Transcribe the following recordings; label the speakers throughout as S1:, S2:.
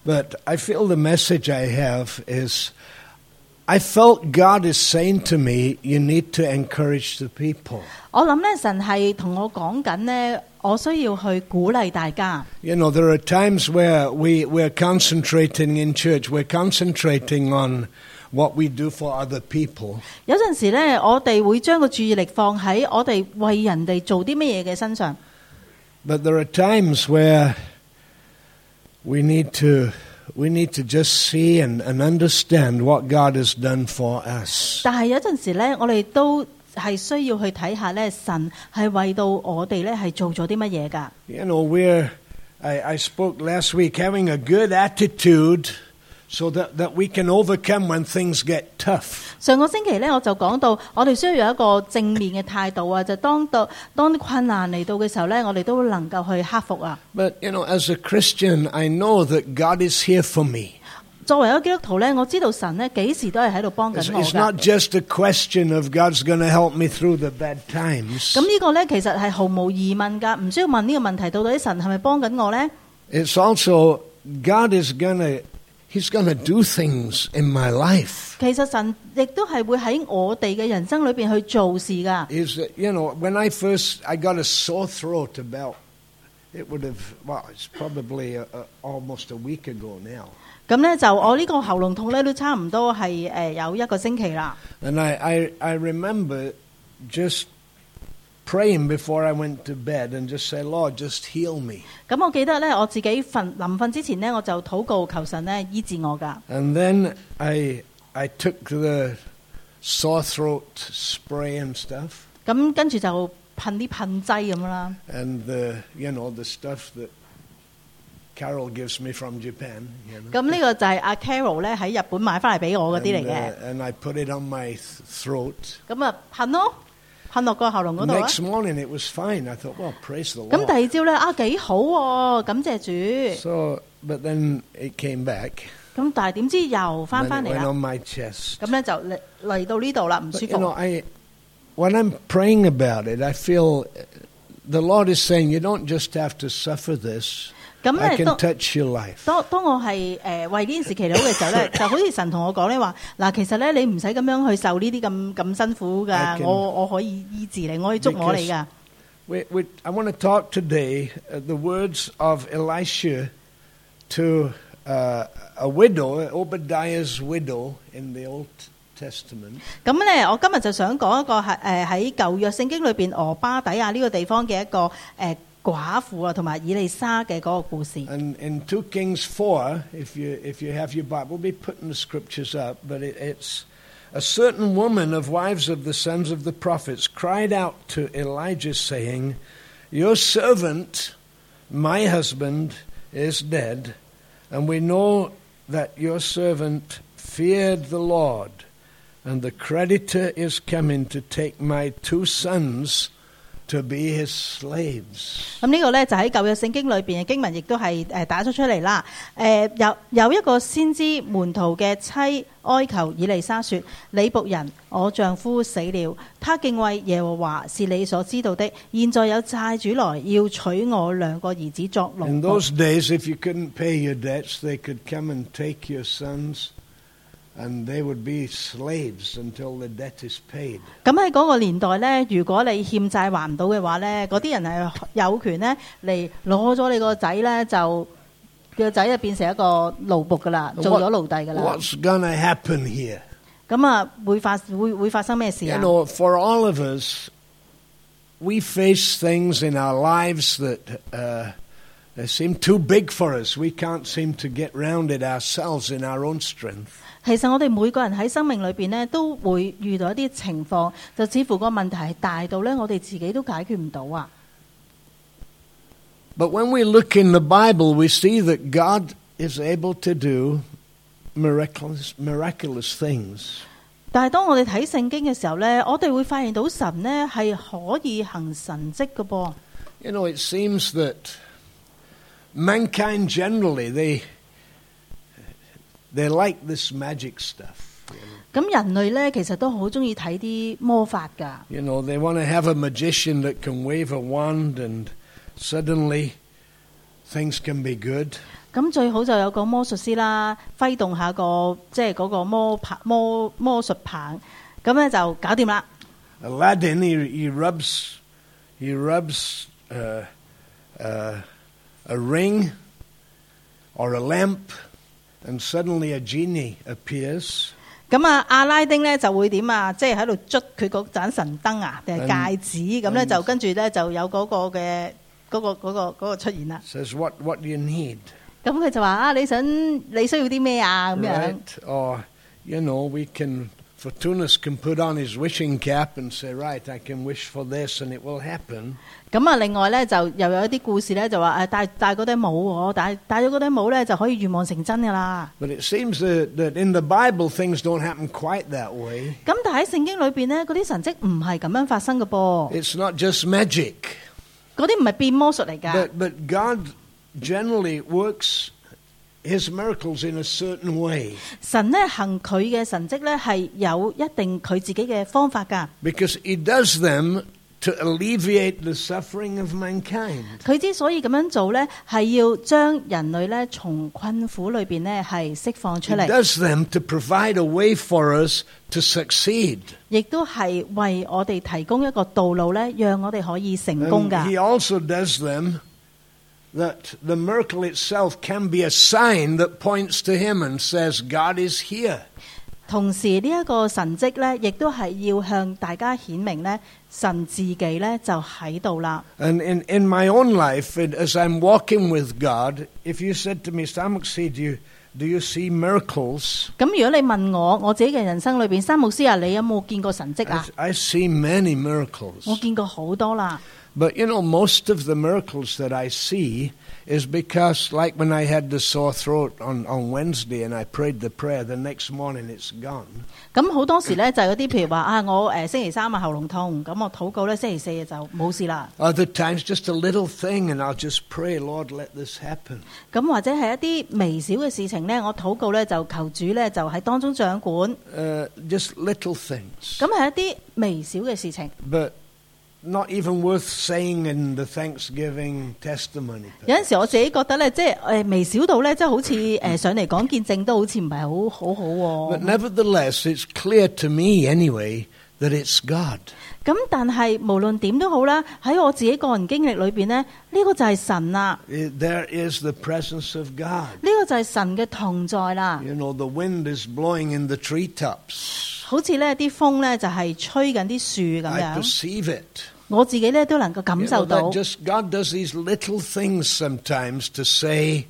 S1: But I feel the message I have is, I felt God is saying to me, you need to encourage the people.
S2: 我諗咧，神係同我講緊咧，我需要去鼓勵大家。
S1: You know, there are times where we're concentrating in church, we're concentrating on what we do for other people.
S2: 有陣時咧，我哋會將個注意力放喺我哋為人哋做啲乜嘢嘅身上。
S1: But there are times where we need to just see and understand what God has done for us.
S2: 但係有陣時咧，我哋都係需要去睇下咧，神係為到我哋咧係做咗啲乜嘢㗎。
S1: You know, I spoke last week, having a good attitude so that we can overcome when things get tough.
S2: 上個星期咧，我就講到我哋需要有一個正面嘅態度啊，就當啲困難嚟到嘅時候咧，我哋都能夠去克服啊。
S1: But, you know, as a Christian, I know that God is here for me.
S2: 作為一個基督徒咧，我知道神咧幾時都係喺度幫緊我
S1: It's not
S2: 㗎。
S1: just a question of God's going to help me through the bad times.
S2: 咁呢個咧其實係毫無疑問㗎，唔需要問呢個問題，到底神係咪幫緊我咧？
S1: It's also God is He's going to do things in my life.
S2: 其實神亦都係會喺我哋嘅人生裏邊去做事㗎。
S1: Is that, you know, when I got a sore throat it's probably almost a week ago now.
S2: 咁咧就我呢個喉嚨痛咧都差唔多係有一個星期啦。
S1: And I remember just praying before I went to bed and just say, Lord, just heal me.
S2: 咁我記得咧，我自己臨瞓之前咧，我就禱告求神咧醫治我㗎。
S1: And then I took the sore throat spray and stuff.
S2: 咁跟住就噴啲噴劑咁啦。
S1: And the stuff that Carol gives me from Japan.
S2: 咁呢個就係阿 Carol 咧喺日本買翻嚟俾我嗰啲嚟嘅。
S1: And I put it on my throat.
S2: 咁啊噴咯，噴落個喉嚨嗰度啊。
S1: Next morning it was fine. I thought, well, praise the Lord.
S2: 咁第二朝咧幾好喎，感謝主。
S1: So, but then it came back.
S2: 咁但係點知又翻嚟
S1: Went
S2: 啦。
S1: on my chest.
S2: 咁咧就嚟到呢度啦，唔舒
S1: But, you
S2: 服。
S1: know, when I'm praying about it, I feel the Lord is saying, you don't just have to suffer this.
S2: 咁
S1: I
S2: 咧
S1: can touch your life.
S2: 當我係為呢件事祈禱嘅時候咧，就好似神同我講咧話，嗱，其實咧你唔使咁樣去受呢啲咁辛苦㗎，我可以醫治你，我可以捉我你㗎。
S1: I want to talk today the words of Elisha to a widow, Obadiah's widow in the Old Testament.
S2: 咁咧，我今日就想講一個係喺舊約聖經裏邊俄巴底亞呢個地方嘅一個寡婦啊，同埋以利沙嘅嗰個故事。
S1: And in 2 Kings 4, if you have your Bible, we'll be putting the scriptures up, but it's a certain woman of wives of the sons of the prophets cried out to Elijah saying, your servant, my husband, is dead, and we know that your servant feared the Lord, and the creditor is coming to take my 2 sons to be his slaves.
S2: 咁呢個咧就喺舊約聖經裏邊嘅經文，亦都係打咗出嚟啦。有一個先知門徒嘅妻哀求以利沙說：你僕人我丈夫死了，他敬畏耶和華是你所知道的。現在有債主來要取我2個兒子作奴僕。
S1: In those days, if you couldn't pay your debts, they could come and take your sons, and they would be slaves until the debt is paid.
S2: 咁喺嗰個年代咧，如果你欠債還唔到嘅話咧，嗰啲人係有權咧嚟攞咗你個仔咧，就個仔就變成一個奴僕噶啦，做咗奴隸噶啦。
S1: What's gonna happen here?
S2: 咁啊，會發生咩事啊？
S1: You know, for all of us, we face things in our lives that they seem too big for us. We can't seem to get round it ourselves in our own strength.
S2: 其實我哋每個人喺生命裏邊咧，都會遇到一啲情況，就似乎個問題係大到咧，我哋自己都解決唔到啊。
S1: But when we look in the Bible, we see that God is able to do miraculous things.
S2: 但係當我哋睇聖經嘅時候咧，我哋會發現到神咧係可以行神蹟嘅噃。
S1: You know, it seems that mankind generally, they like this magic stuff.
S2: 咁人類咧其實都好中意睇啲魔法㗎。
S1: You know, they want to have a magician that can wave a wand and suddenly things can be good.
S2: 咁最好就有個魔術師啦，揮動下個即係嗰個魔術棒，咁咧就搞掂啦。
S1: Aladdin, he rubs a ring or a lamp, and suddenly a genie appears.
S2: 咁啊，阿拉丁咧就會點啊？即係喺度捽佢嗰盞神燈啊，定係戒指咁咧？就跟住咧就有嗰個嘅嗰個出現啦。
S1: Says, what do you need?
S2: 咁佢就話啊，你需要啲咩啊？咁樣。
S1: Or Fortunus can put on his wishing cap and say, right, I can wish for this and it will happen.
S2: 咁啊，另外咧就又有一啲故事咧，就話戴嗰頂帽喎，戴咗嗰頂帽咧就可以願望成真噶啦。
S1: But it seems that in the Bible things don't happen quite that way.
S2: 咁但喺聖經裏邊咧，嗰啲神蹟唔係咁樣發生嘅噃。
S1: It's not just magic.
S2: 嗰啲唔係變魔術嚟㗎。
S1: But God generally works His miracles in a certain way.
S2: 神咧行佢嘅神蹟咧係有一定佢自己嘅方法㗎。
S1: Because He does them to alleviate the suffering of mankind.
S2: 佢之所以咁樣做咧，係要將人類咧從困苦裏邊咧係釋放出嚟。
S1: He does them to provide a way for us to succeed.
S2: 亦都係為我哋提供一個道路咧，讓我哋可以成功㗎。
S1: And He also does them that the miracle itself can be a sign that points to Him and says, God is here.
S2: 同時呢一個神蹟咧，亦都係要向大家顯明咧，神自己咧就喺度啦。
S1: And in my own life, as I'm walking with God, if you said to me, Sam Moxie, do you see miracles?
S2: 咁如果你問我自己嘅人生裏邊，山牧師啊，你有冇見過神蹟啊？
S1: I see many miracles.
S2: 我見過好多啦。
S1: But most of the miracles that I see is because, like when I had the sore throat on Wednesday and I prayed the prayer, the next morning it's gone.
S2: 咁好多時咧就有啲譬如話啊，我星期三喉嚨痛，咁我禱告咧星期四就冇事啦。
S1: Other times just a little thing and I'll just pray, Lord, let this happen.
S2: 咁或者係一啲微小嘅事情咧，我禱告咧就求主咧就喺當中掌管。
S1: Just little things.
S2: 咁係一啲微小嘅事情。
S1: But not even worth saying in the Thanksgiving testimony.
S2: 有陣時我自己覺得咧，即係微小到咧，即係好似上嚟講見證都好似唔係好好喎。
S1: But nevertheless, it's clear to me anyway that it's God.
S2: 咁但係無論點都好啦，喺我自己個人經歷裏邊呢，呢個就係神啦。
S1: There is the presence of God.
S2: 呢個就係神嘅同在啦。
S1: The wind is blowing in the treetops.
S2: 好似呢啲風呢，就係吹緊啲樹咁
S1: I
S2: 樣。
S1: perceive it.
S2: 我自己呢都能夠感受到。
S1: God does these little things sometimes to say,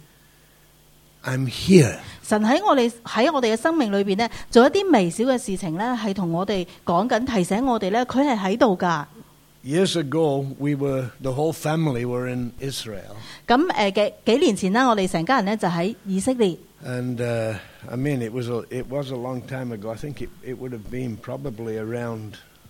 S1: I'm here.
S2: 神喺我哋嘅生命裏邊呢，做一啲微小嘅事情呢，係同我哋講緊，提醒我哋呢，佢係喺度㗎。
S1: Years ago, the whole family were in Israel.
S2: 咁幾年前啦，我哋成家人呢就喺以色列。
S1: And it was a long time ago. I think it would have been probably around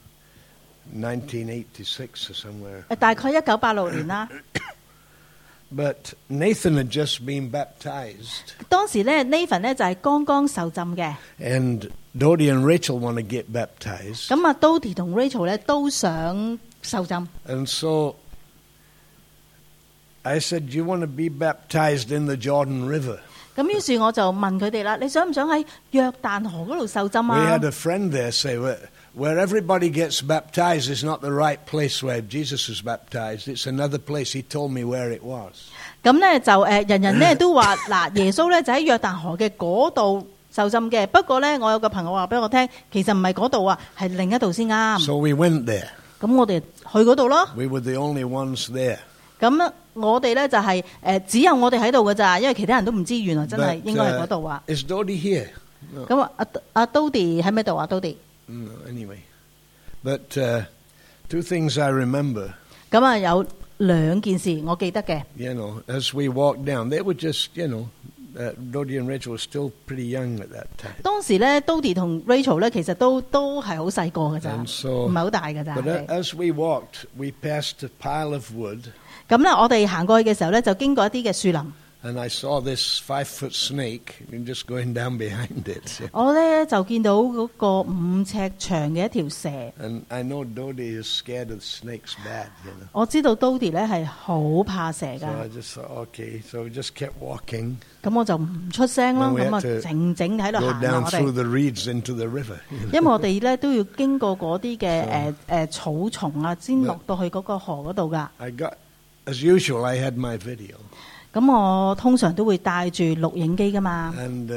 S1: 1986 or somewhere.
S2: 大概1986年啦。
S1: But Nathan had just been baptized.
S2: 當時咧 Nathan 咧就係剛剛受浸嘅。
S1: And Dodie and Rachel want to get baptized.
S2: 咁啊 Dodie 同 Rachel 咧都想受浸。
S1: And so I said, "Do you want to be baptized in the Jordan River?"
S2: 咁於是我就問佢哋啦，你想唔想喺約旦河嗰度受浸啊
S1: We had a friend there say, where everybody gets baptized is not the right place where Jesus was baptized. It's another place. He told me where it was.
S2: 咁咧就人人咧都話嗱，耶穌咧就喺約旦河嘅嗰度受浸嘅。不過咧，我有個朋友話俾我聽，其實唔係嗰度啊，係另一度先啱。
S1: So we went there.
S2: 咁我哋去嗰度咯。
S1: We were the only ones there.
S2: 咁我哋咧就係只有我哋喺度㗎咋，因為其他人都唔知原來真係應該係嗰度啊。
S1: Is Dodie here?
S2: 咁阿 Dodie 喺咩度啊 ？Dodie。
S1: Anyway, but two things I remember.
S2: 咁啊，有兩件事我記得嘅。
S1: As we walked down, they were just, Dodie and Rachel were still pretty young at that time.
S2: 當時咧 Dodie 同 Rachel 咧，其實都係好細個㗎咋，唔係好大㗎咋。
S1: But as we walked, we passed a pile of wood.
S2: 咁咧，我哋行過去嘅時候咧，就經過一啲嘅樹林。
S1: And I saw this 5-foot snake and just going down behind it.
S2: 我咧就見到嗰個5尺長嘅一條蛇。
S1: And I know Dodie is scared of snakes bad, you know.
S2: 我知道 Dodie 咧係好怕蛇
S1: So
S2: 㗎。
S1: I just thought, okay. So we just kept walking.
S2: 咁我就唔出聲啦，
S1: Then we
S2: 咁
S1: had
S2: 啊
S1: to
S2: 靜靜喺度
S1: Go
S2: 行啦
S1: down
S2: 我
S1: through
S2: 哋。
S1: the reeds into the river.
S2: 因為我哋咧都要經過嗰啲嘅草叢啊，先落到去嗰個河嗰度㗎。
S1: I got, as usual, I had my video.
S2: 咁我通常都會帶住錄影機㗎嘛。
S1: And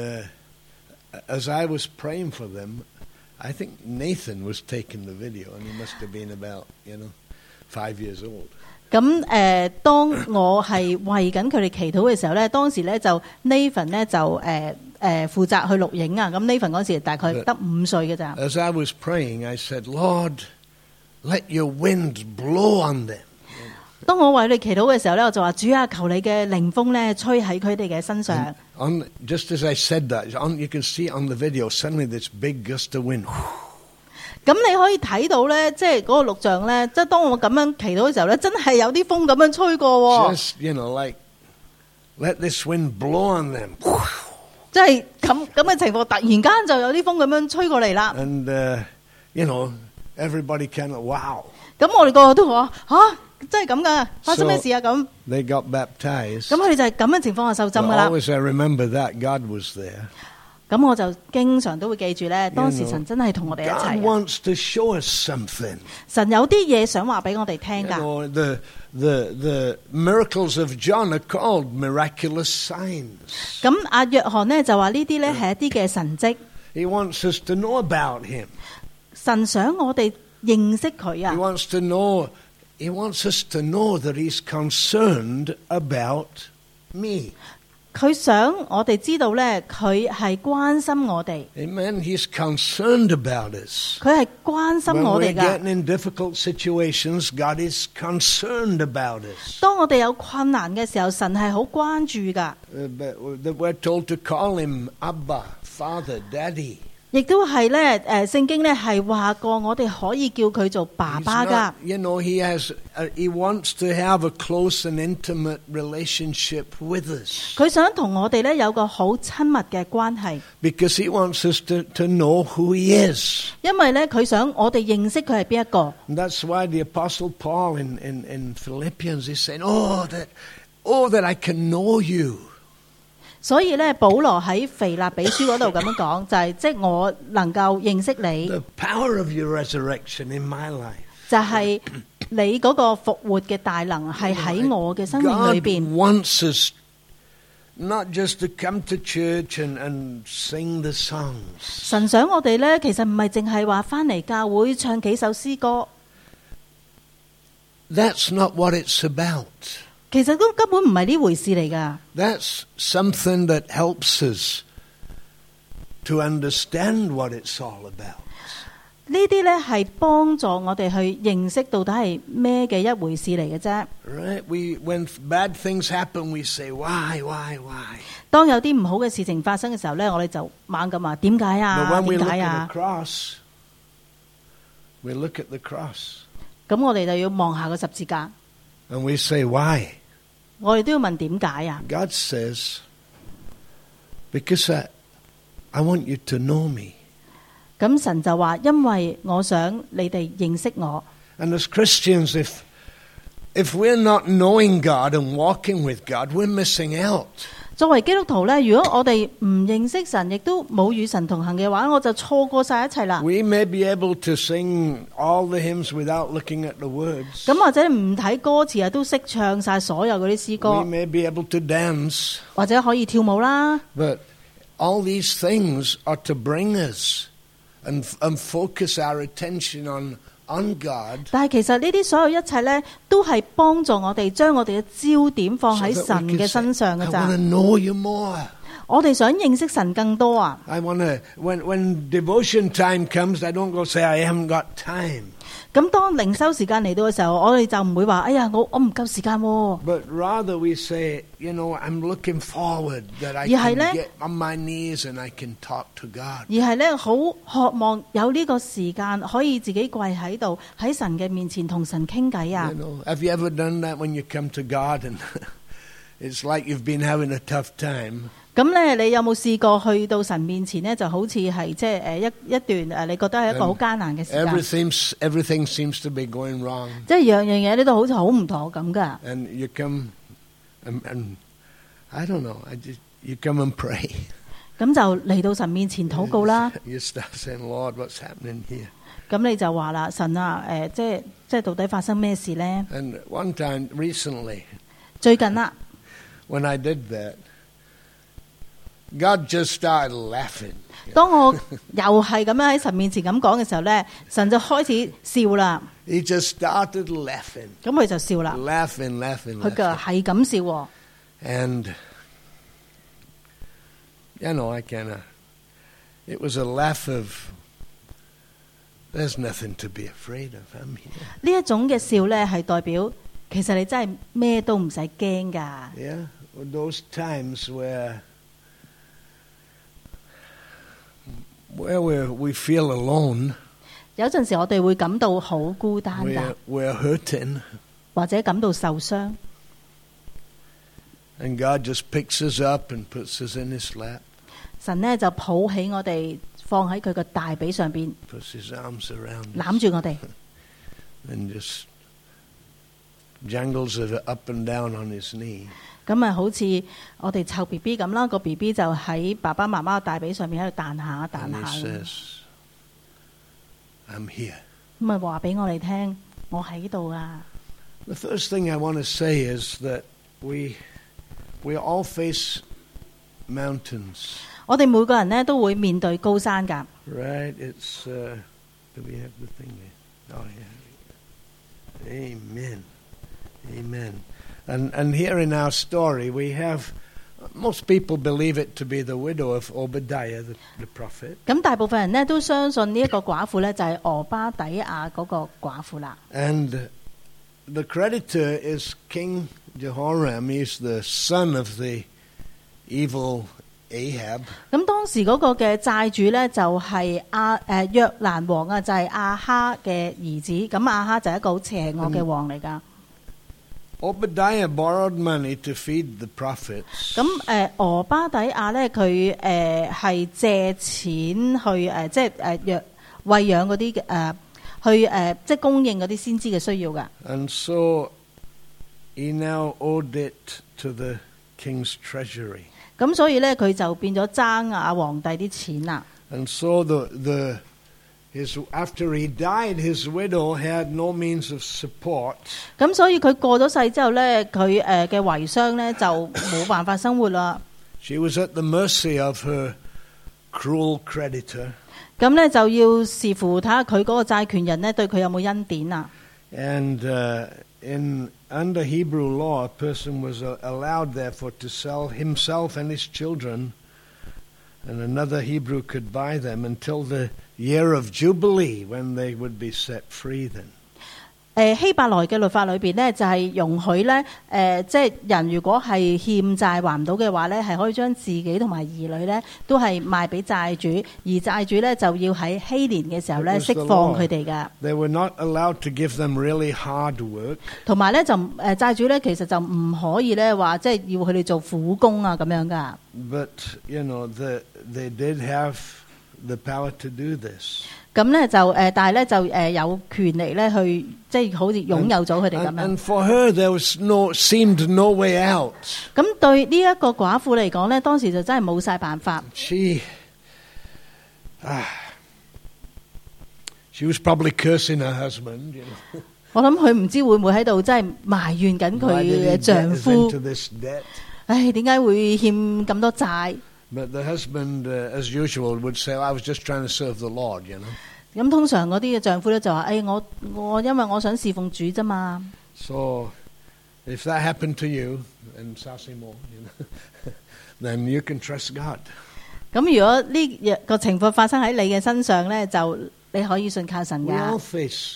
S1: as I was praying for them, I think Nathan was taking the video, and he must have been about, 5 years old.
S2: 咁當我係為緊佢哋祈禱嘅時候咧，當時咧就 Nathan 咧就負責去錄影啊。咁 Nathan 嗰時大概得5歲嘅咋。
S1: As I was praying, I said, Lord, let your wind blow on them.
S2: 當我為佢哋祈禱嘅時候咧，我就話主啊，求你嘅靈風咧吹喺佢哋嘅身上。
S1: Just as I said that, you can see on the video, suddenly this big gust of wind.
S2: 咁你可以睇到咧，即係嗰個錄像咧，即係當我咁樣祈禱嘅時候咧，真係有啲風咁樣吹過。
S1: Just, like, let this wind blow on them.
S2: 即係咁嘅情況，突然間就有啲風咁樣吹過嚟啦。
S1: And, everybody kind of, wow.
S2: 咁我哋個個都話真係咁噶，發生咩事啊咁？
S1: They got baptized.
S2: 咁佢哋就係咁嘅情況下受浸噶啦。
S1: Always I remember that God was there.
S2: 咁我就經常都會記住咧，當時神真係同我哋一
S1: God
S2: 齊。
S1: wants to show us something.
S2: 神有啲嘢想話俾我哋聽噶。
S1: The miracles of John are called miraculous signs.
S2: 咁阿約翰呢就話呢啲咧係一啲嘅神蹟。
S1: He wants us to know about him.
S2: 神想我哋認識佢
S1: He
S2: 啊。
S1: wants us to know that he's concerned about me.
S2: 佢想我哋知道咧，佢係關心我哋。
S1: Amen. He's concerned about us.
S2: 佢係關心
S1: When
S2: 我
S1: we're
S2: 哋噶。
S1: getting in difficult situations, God is concerned about us.
S2: 當我哋有困難嘅時候，神係好關注噶。
S1: We're told to call him Abba, Father, Daddy.
S2: 亦都係咧，聖經咧係話過，我哋可以叫佢做爸
S1: He's
S2: 爸噶。
S1: not, he wants to have a close and intimate relationship with us.
S2: 佢想同我哋咧有個好親密嘅關係，
S1: Because he wants us to know who he is.
S2: 因為咧佢想我哋認識佢係邊一個。
S1: And that's why the Apostle Paul in Philippians is saying, that I can know you.
S2: 所以咧，保羅喺腓立比書嗰度咁樣講，就係即係我能夠認識你，
S1: The power of your resurrection in my life.
S2: 就係你嗰個復活嘅大能係喺我嘅生命裏
S1: God
S2: 邊。
S1: wants us not just to come to church and sing the songs.
S2: 神想我哋咧，其實唔係淨係話翻嚟教會唱幾首詩歌，
S1: That's not what it's about.
S2: 其實都根本唔係呢回事嚟噶。
S1: That's something that helps us to understand what it's all about.
S2: 呢啲咧係幫助我哋去認識到底係咩嘅一回事嚟嘅啫。
S1: Right? When bad things happen, we say, why?
S2: 當有啲唔好嘅事情發生嘅時候咧，我哋就猛咁話點解
S1: But
S2: 啊？
S1: when we
S2: 點
S1: look
S2: 解
S1: at
S2: 啊
S1: the？ cross, we look at the cross
S2: 咁我哋就要望下個十字架，
S1: and we say, why?
S2: 我哋都要問點解啊？
S1: God says, because I want you to know me.
S2: 咁神就話，因為我想你哋認識我。
S1: And as Christians, if we're not knowing God and walking with God, we're missing out.
S2: 作為基督徒咧，如果我哋唔認識神，亦都冇與神同行嘅話，我就錯過晒一切啦。
S1: We may be able to sing all the hymns without looking at the words.
S2: 咁或者唔睇歌詞啊，都識唱晒所有嗰啲詩
S1: We
S2: 歌，
S1: may be able to dance.
S2: 或者可以跳舞啦。
S1: But all these things are to bring us and focus our attention on God.
S2: 但係其實呢啲所有一切咧，都係幫助我哋將我哋嘅焦點放喺
S1: So
S2: 神
S1: that we
S2: 嘅
S1: can
S2: 身
S1: say,
S2: 上
S1: I
S2: 嘅
S1: want
S2: 咋
S1: to。know you more.
S2: 我哋想認識神更多啊！
S1: I want to, when devotion time comes, I don't go say, I haven't got time.
S2: 咁當靈修時間嚟到嘅時候，我哋就唔會話：哎呀，我唔夠時間喎。
S1: But rather we say, I'm looking forward that I
S2: 而係
S1: can
S2: 呢，
S1: get on my knees and I can talk to God.
S2: 而係咧好渴望有呢個時間可以自己跪喺度喺神嘅面前同神傾偈啊！
S1: Have you ever done that when you come to God and it's like you've been having a tough time.
S2: 咁咧，你有冇試過去到神面前咧，就好似係即係一段你覺得係一個好艱難嘅時間，
S1: Everything seems to be going wrong.
S2: 即係樣嘢你都好似好唔妥咁噶。
S1: And you come, and I don't know, you come and pray.
S2: 咁就嚟到神面前禱告啦。
S1: You start saying, Lord, what's happening here?
S2: 咁你就話啦，神啊，即係到底發生咩事咧？
S1: And one time recently,
S2: 最近啦，
S1: when I did that, God just started laughing.
S2: 當我又係咁樣喺神面前咁講嘅時候咧，神就開始笑啦。
S1: He just started laughing.
S2: 咁佢就笑啦，
S1: Laughing.
S2: 佢嘅係咁笑喎。
S1: And, it was a laugh of, there's nothing to be afraid of. I'm here.
S2: 呢一種嘅笑咧，係代表其實你真係咩都唔使驚噶。
S1: Yeah, those times where we feel alone,
S2: 有陣時我哋會感到好孤單噶，
S1: we're hurting,
S2: 或者感到受傷，
S1: and God just picks us up and puts us in His lap,
S2: 神呢就抱起我哋，放喺佢個大髀上邊，
S1: puts His arms around us,
S2: 攬住我哋，
S1: and just jangles it up and down on His knee.
S2: 咁啊好似我哋湊 B B 咁啦，個 B B 就喺爸爸媽媽嘅大髀上面喺度彈下彈
S1: And
S2: 下
S1: He says, I'm here.
S2: 咁啊話俾我哋聽，我喺度啊。
S1: The first thing I want to say is that we all face mountains.
S2: 我哋每個人呢都會面對高山㗎。
S1: Right? It's, do we have the thing there? Oh, yeah. Amen. Amen. And here in our story, we have, most people believe it to be the widow of Obadiah, the prophet.
S2: 咁大部分人呢都相信呢一個寡婦呢就係俄巴底亞嗰個寡婦啦。
S1: And the creditor is King Jehoram. He's the son of the evil Ahab.
S2: 咁當時嗰個嘅債主呢，就係約蘭王啊，就係亞哈嘅兒子。咁亞哈就係一個好邪惡嘅王嚟㗎。
S1: Obadiah borrowed money to feed the prophets.
S2: 咁俄巴底亞呢，佢係借錢去即係餵養嗰啲去即係供應嗰啲先知嘅需要㗎。
S1: And so he now owed it to the king's treasury.
S2: 咁所以呢，佢就變咗爭皇帝啲錢啦。
S1: And so after he died, his widow had no means of support.
S2: 咁所以佢過咗世之後呢，佢嘅遺孀呢就冇辦法生活啦。
S1: She was at the mercy of her cruel creditor.
S2: 咁呢就要視乎睇下佢嗰個債權人呢對佢有冇恩典啊。
S1: And under Hebrew law, a person was allowed, therefore, to sell himself and his children, and another Hebrew could buy them until the year of Jubilee, when they would be set free then.
S2: 希伯來嘅律法裏邊呢，就係容許呢，即係人如果係欠債還唔到嘅話呢，係可以將自己同埋兒女呢都係賣俾債主，而債主呢就要喺禧年嘅時候呢釋放佢哋㗎。
S1: They were not allowed to give them really hard work.
S2: 同埋呢，就債主呢其實就唔可以呢話即係要佢哋做苦工啊咁樣㗎。
S1: But, they did have the power to do this.
S2: 咁呢就但係呢就有權利呢去即係好似擁有咗佢哋咁樣。
S1: And for her, there seemed no way out.
S2: 咁對呢一個寡婦嚟講呢，當時就真係冇晒辦法。
S1: She was probably cursing her husband.
S2: 我諗佢唔知會唔會喺度真係埋怨緊佢嘅丈夫。唉，點解會欠咁多債？
S1: But the husband, as usual, would say, "I was just trying to serve the Lord,"
S2: 咁通常嗰啲嘅丈夫咧就話：，我因為我想侍奉主啫嘛。
S1: So, if that happened to you, and Sasimo, then you can trust God.
S2: 咁如果呢個情況發生喺你嘅身上咧，就你可以信靠神㗎。
S1: We all face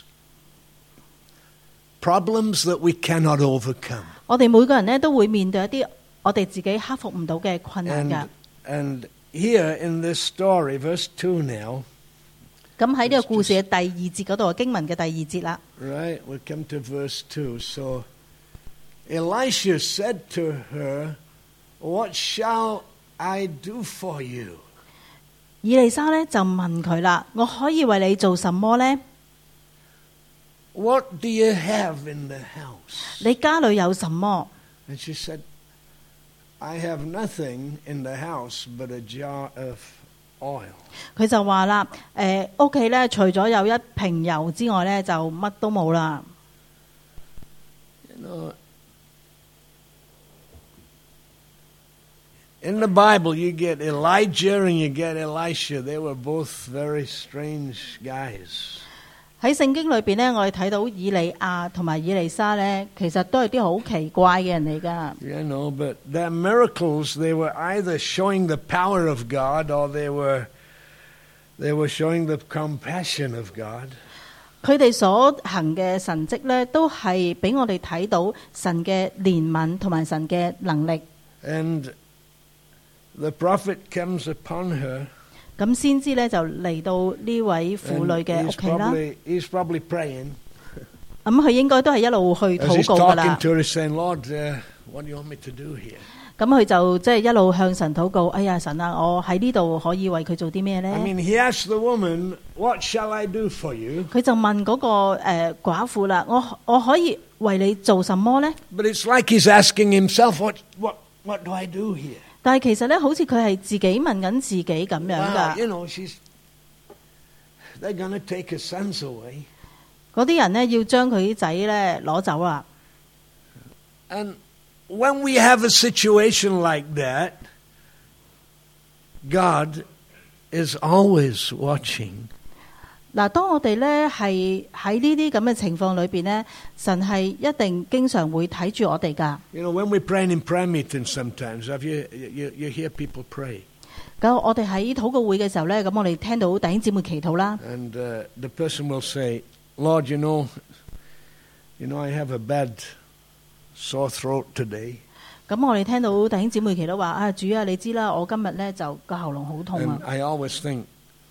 S1: problems that we cannot overcome.
S2: 我哋每個人咧都會面對一啲我哋自己克服唔到嘅困難㗎。
S1: And here in this story, verse 2 now.
S2: 咁喺呢個故事嘅第二節嗰度，經文嘅第二節啦。
S1: Right, we come to verse 2. So Elisha said to her, "What shall I do for you?"
S2: 以利沙呢就問佢啦：我可以為你做什麼呢？
S1: "What do you have in the house?"
S2: 你家裏有什麼？
S1: And she said, "I have nothing in the house but a jar of oil."
S2: 佢就話啦：屋企呢，除咗有一瓶油之外呢，就乜都冇啦。
S1: You know, in the Bible, you get Elijah and you get Elisha. They were both very strange guys.
S2: 喺聖經裏邊呢，我哋睇到以利亞同埋以利沙呢，其實都係啲好奇怪嘅人嚟㗎。
S1: You know, but their miracles, they were either showing the power of God or they were showing the compassion of God.
S2: 佢哋所行嘅神蹟呢，都係俾我哋睇到神嘅憐憫同埋神嘅能力。
S1: And the prophet comes upon her.
S2: 咁先知呢，就嚟到呢位婦女嘅屋企啦。
S1: He's probably praying.
S2: 咁佢應該都係一路去
S1: As he's
S2: 禱告㗎
S1: talking
S2: 啦。
S1: to her, he's saying, "Lord, what do you want me to do here?"
S2: 咁佢就即係一路向神禱告。哎呀，神啊，我喺呢度可以為佢做啲咩呢？
S1: I mean, he asked the woman, "What shall I do for you?"
S2: 佢就問嗰個寡婦啦，我可以為你做什麼呢？
S1: But it's like he's asking himself, "What do I do here?"
S2: 但係其實咧，好似佢係自己問緊自己咁樣
S1: Wow,
S2: 噶。
S1: you know, they're going to take his sons away.
S2: 嗰啲人呢，要將佢啲仔咧攞走啦。
S1: And when we have a situation like that, God is always watching.
S2: 嗱，當我哋咧係喺呢啲咁嘅情況裏邊呢，神係一定經常會睇住我哋噶。
S1: You know, when we pray in prayer meetings sometimes, you hear people pray.
S2: 咁我哋喺禱告會嘅時候咧，咁我哋聽到弟兄姊妹祈禱啦。
S1: And the person will say, "Lord, you know, I have a bad sore throat today."
S2: 咁我哋聽到弟兄姊妹祈禱話：啊，主啊，你知啦，我今日咧就個喉嚨好痛
S1: And
S2: 啊。
S1: I always think,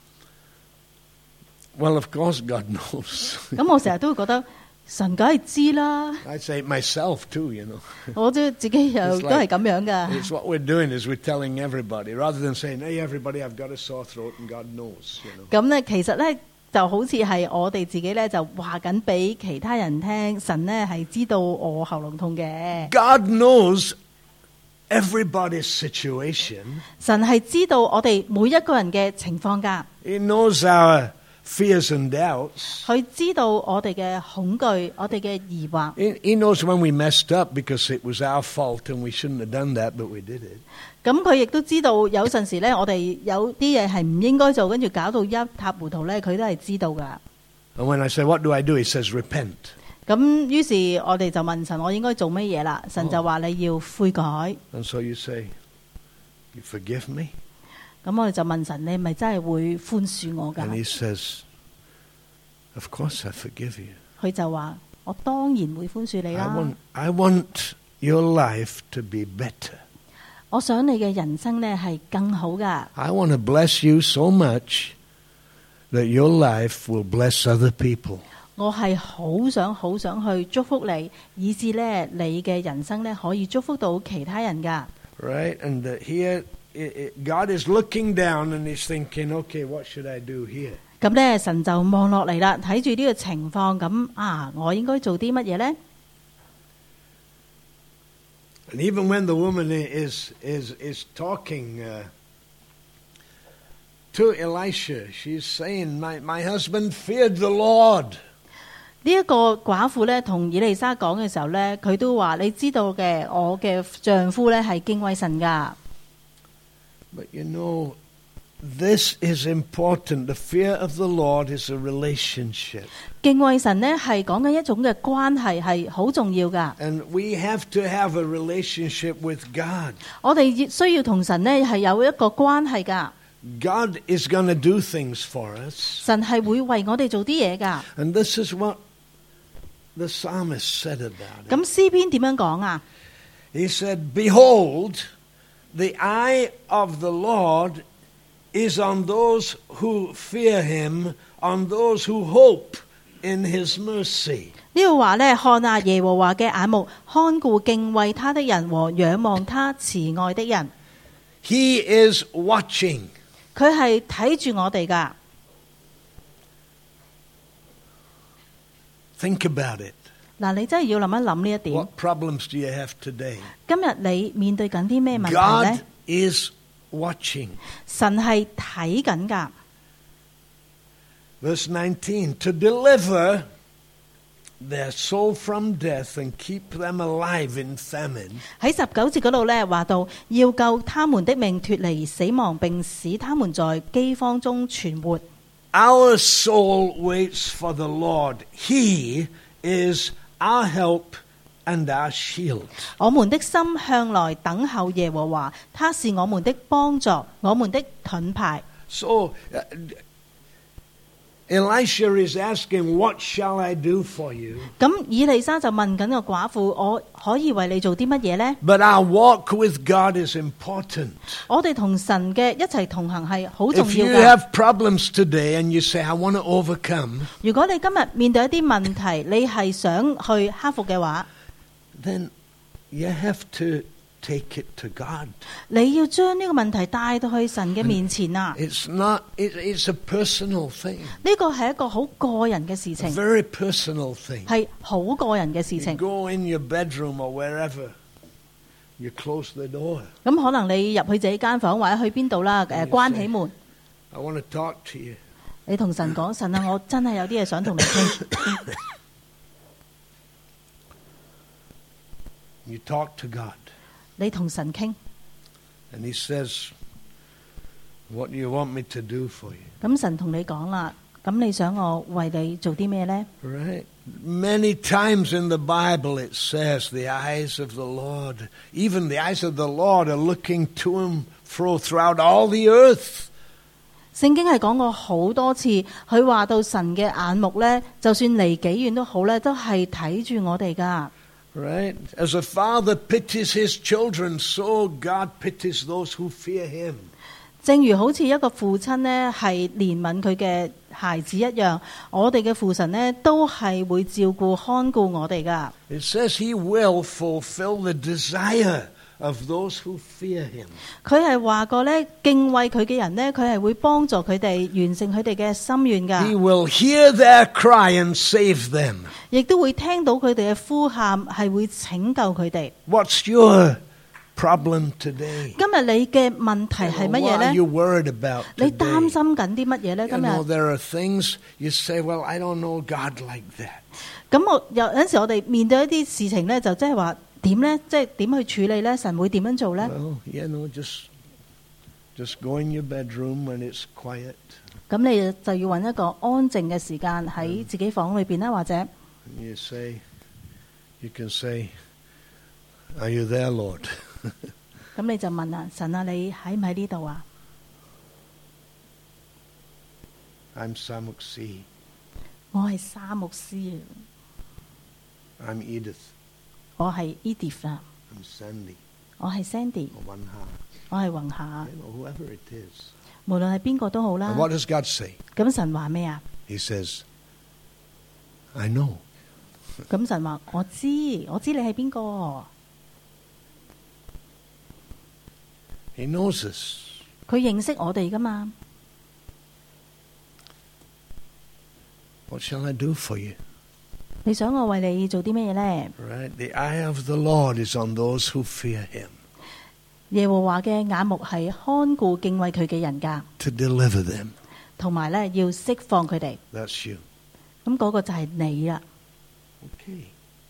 S1: well, of course God knows.
S2: 咁我成日都會覺得神梗係知啦。
S1: I say it myself too, you know.
S2: 我都自己又都係咁樣噶。
S1: It's what we're doing is we're telling everybody rather than saying, "Hey, everybody, I've got a sore throat and God knows." You know.
S2: 咁咧，其實咧就好似係我哋自己咧就話緊俾其他人聽，神咧係知道我喉嚨痛嘅。
S1: God knows everybody's situation.
S2: 神係知道我哋每一個人嘅情況噶，
S1: He knows our fears and doubts.
S2: 佢知道我哋嘅恐懼，我哋嘅疑惑。
S1: He knows when we messed up because it was our fault and we shouldn't have done that, but we did it.
S2: 咁佢亦都知道有陣時咧，我哋有啲嘢係唔應該做，跟住搞到一塌糊塗咧，佢都係知道噶。
S1: And when I say, "What do I do?" He says, "Repent."
S2: 咁於是我哋就問神：我應該做乜嘢啦？神就話你要悔改。
S1: And so you say, "You forgive me?"
S2: 咁我哋就問神：你係咪真係會寬恕我噶？
S1: And he says, "Of course I forgive you.
S2: 佢就話：我當然會寬恕你啦。
S1: I want your life to be better.
S2: 我想你嘅人生呢係更好噶。
S1: I want to bless you so much that your life will bless other people."
S2: 我係好想去祝福你，以致呢你嘅人生呢可以祝福到其他人噶。
S1: Right? And here, God is looking down and he's thinking, "Okay, what should I do here?"
S2: 咁呢神就望落嚟啦，睇住呢個情況，咁啊，我應該做啲乜嘢呢？
S1: And even when the woman is talking to Elisha, she's saying, "My husband feared the Lord."
S2: 呢一個寡婦呢同以利沙講嘅時候呢，佢都話：你知道嘅，我嘅丈夫呢係敬畏神噶。
S1: But you know, this is important. The fear of the Lord is a relationship.
S2: 敬畏神呢係講緊一種嘅關係，係好重要噶。
S1: And we have to have a relationship with God.
S2: 我哋需要同神呢係有一個關係噶。
S1: God is going to do things for us.
S2: 神係會為我哋做啲嘢噶。
S1: And this is what the psalmist said about it.
S2: 咁詩篇點樣講啊？
S1: He said, "Behold, the eye of the Lord is on those who fear him, on those who hope in his mercy.
S2: 呢度話呢，看啊，耶和華嘅眼目看顧敬畏他的人和仰望他慈愛的人。
S1: He is watching.
S2: 佢係睇住我哋噶。
S1: Think about it.
S2: 嗱，你真係要諗一諗呢一點。
S1: What problems do you have today?
S2: 今日你面對緊啲咩問題
S1: God
S2: 呢？
S1: is watching.
S2: 神係睇緊噶。
S1: Verse 19, to deliver their soul from death and keep them alive in famine.
S2: 喺19節嗰度呢，話到要救他們的命脫離死亡，並使他們在饑荒中存活。
S1: Our soul waits for the Lord. He is our help and our shield.
S2: 我們的心向來等候耶和華，他是我們的幫助，我們的盾牌。
S1: So Elisha is asking, what shall I do for you?
S2: 咁以利沙就問緊個寡婦：我可以為你做啲乜嘢呢？
S1: But our walk with God is important.
S2: 我哋同神嘅一齊同行係好重
S1: If
S2: 要
S1: you
S2: 㗎。
S1: have problems today and you say, I want to overcome,
S2: 如果你今日面對一啲問題，你係想去克服嘅話，
S1: then you have to take it to God.
S2: 你要將呢個問題帶到去神嘅面前啊！
S1: It's a personal thing.
S2: 呢個係一個好個人嘅事
S1: A
S2: 情，
S1: very personal thing.
S2: 係好個人嘅事
S1: You
S2: 情。
S1: go in your bedroom or wherever, you close the door.
S2: 咁可能你入去自己間房或者去邊度啦，關起門，
S1: I want to talk to you.
S2: 你同神講：神啊，我真係有啲嘢想同你傾。
S1: You talk to God.
S2: 你同神傾，
S1: And he says, what do you want me to do for you?
S2: 咁神同你講啦，咁你想我為你做啲咩呢？
S1: Right? Many times in the Bible it says the eyes of the Lord, even the eyes of the Lord are looking to and fro throughout all the earth.
S2: 聖經係講過好多次，佢話到神嘅眼目呢，就算離幾遠都好呢，都係睇住我哋噶。
S1: Right? As a father pities his children, so God pities those who fear him.
S2: 正如好似一個父親呢，係憐憫佢嘅孩子一樣，我哋嘅父神呢，都係會照顧看顧我哋噶。
S1: It says he will fulfill the desire of those who fear him.
S2: 佢係話過呢，敬畏佢嘅人呢，佢係會幫助佢哋完成佢哋嘅心願噶。
S1: He will hear their cry and save them.
S2: 亦都會聽到佢哋嘅呼喊，係會拯救佢哋。
S1: What's your problem today?
S2: 今日你嘅問題係乜
S1: What
S2: 嘢
S1: are you
S2: 呢？
S1: worried about
S2: 你
S1: today?
S2: 擔心緊啲乜嘢呢？
S1: You
S2: 今
S1: know,
S2: 日
S1: there are things you say, well, I don't know God like that.
S2: 咁我有陣時我哋面對一啲事情呢，就即係話點呢？即係點去處理呢？神會點樣做呢？
S1: Well, you know, just go in your bedroom when it's quiet.
S2: 咁你就要揾一個安靜嘅時間喺自己房裏邊啦，或者
S1: And you can say, are you there, Lord?
S2: 咁你就問啊，神啊，你喺唔喺呢度啊？
S1: I'm Samuk-si.
S2: 我係沙牧師，
S1: I'm Edith.
S2: 我係 Edith 啊，
S1: I'm Sandy.
S2: 我係 Sandy，
S1: or Wanha.
S2: 我係宏夏。
S1: You know, whoever it is.
S2: 無論係邊個都好啦
S1: And。what does God say?
S2: 咁神話咩啊？
S1: He says, I know.
S2: 咁神話我知你係邊個，
S1: He knows us.
S2: 佢認識我哋噶嘛。
S1: What shall I do for you?
S2: 你想我為你做啲咩嘢呢？
S1: Right? The eye of the Lord is on those who fear him
S2: 耶和華嘅眼目係看顧敬畏佢嘅人噶，
S1: to deliver them.
S2: 同埋咧要釋放佢哋。
S1: That's you.
S2: 咁嗰個就係你啦。
S1: Okay.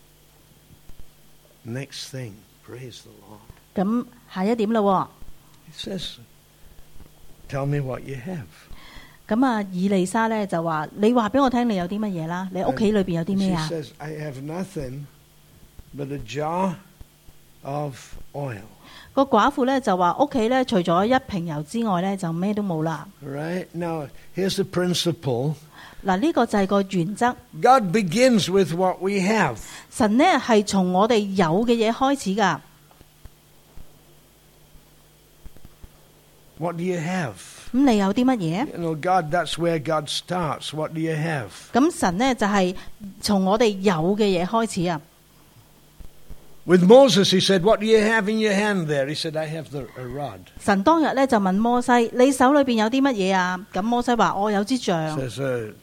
S1: Next thing. Praise the Lord.
S2: 咁下一點咯。
S1: He says, tell me what you have.
S2: 咁啊，以利沙咧就話：你話俾我聽，你有啲乜嘢啦？你屋企裏邊有啲咩
S1: She
S2: 啊？
S1: says, I have nothing but a jar of oil.
S2: 個寡婦咧就話：屋企咧除咗一瓶油之外咧，就咩都冇啦。
S1: Right? Now, here's the principle.
S2: 嗱，呢個就係個原則。
S1: God begins with what we have.
S2: 神呢係從我哋有嘅嘢開始噶。
S1: What do you have?
S2: 咁你有啲乜嘢？
S1: You know, God, that's where God starts. What do you have?
S2: 咁神呢，就係從我哋有嘅嘢開始啊。
S1: With Moses, he said, what do you have in your hand there? He said, I have a rod.
S2: 神當日呢，就問摩西：你手裏邊有啲乜嘢啊？咁摩西話：我有支杖。
S1: Says,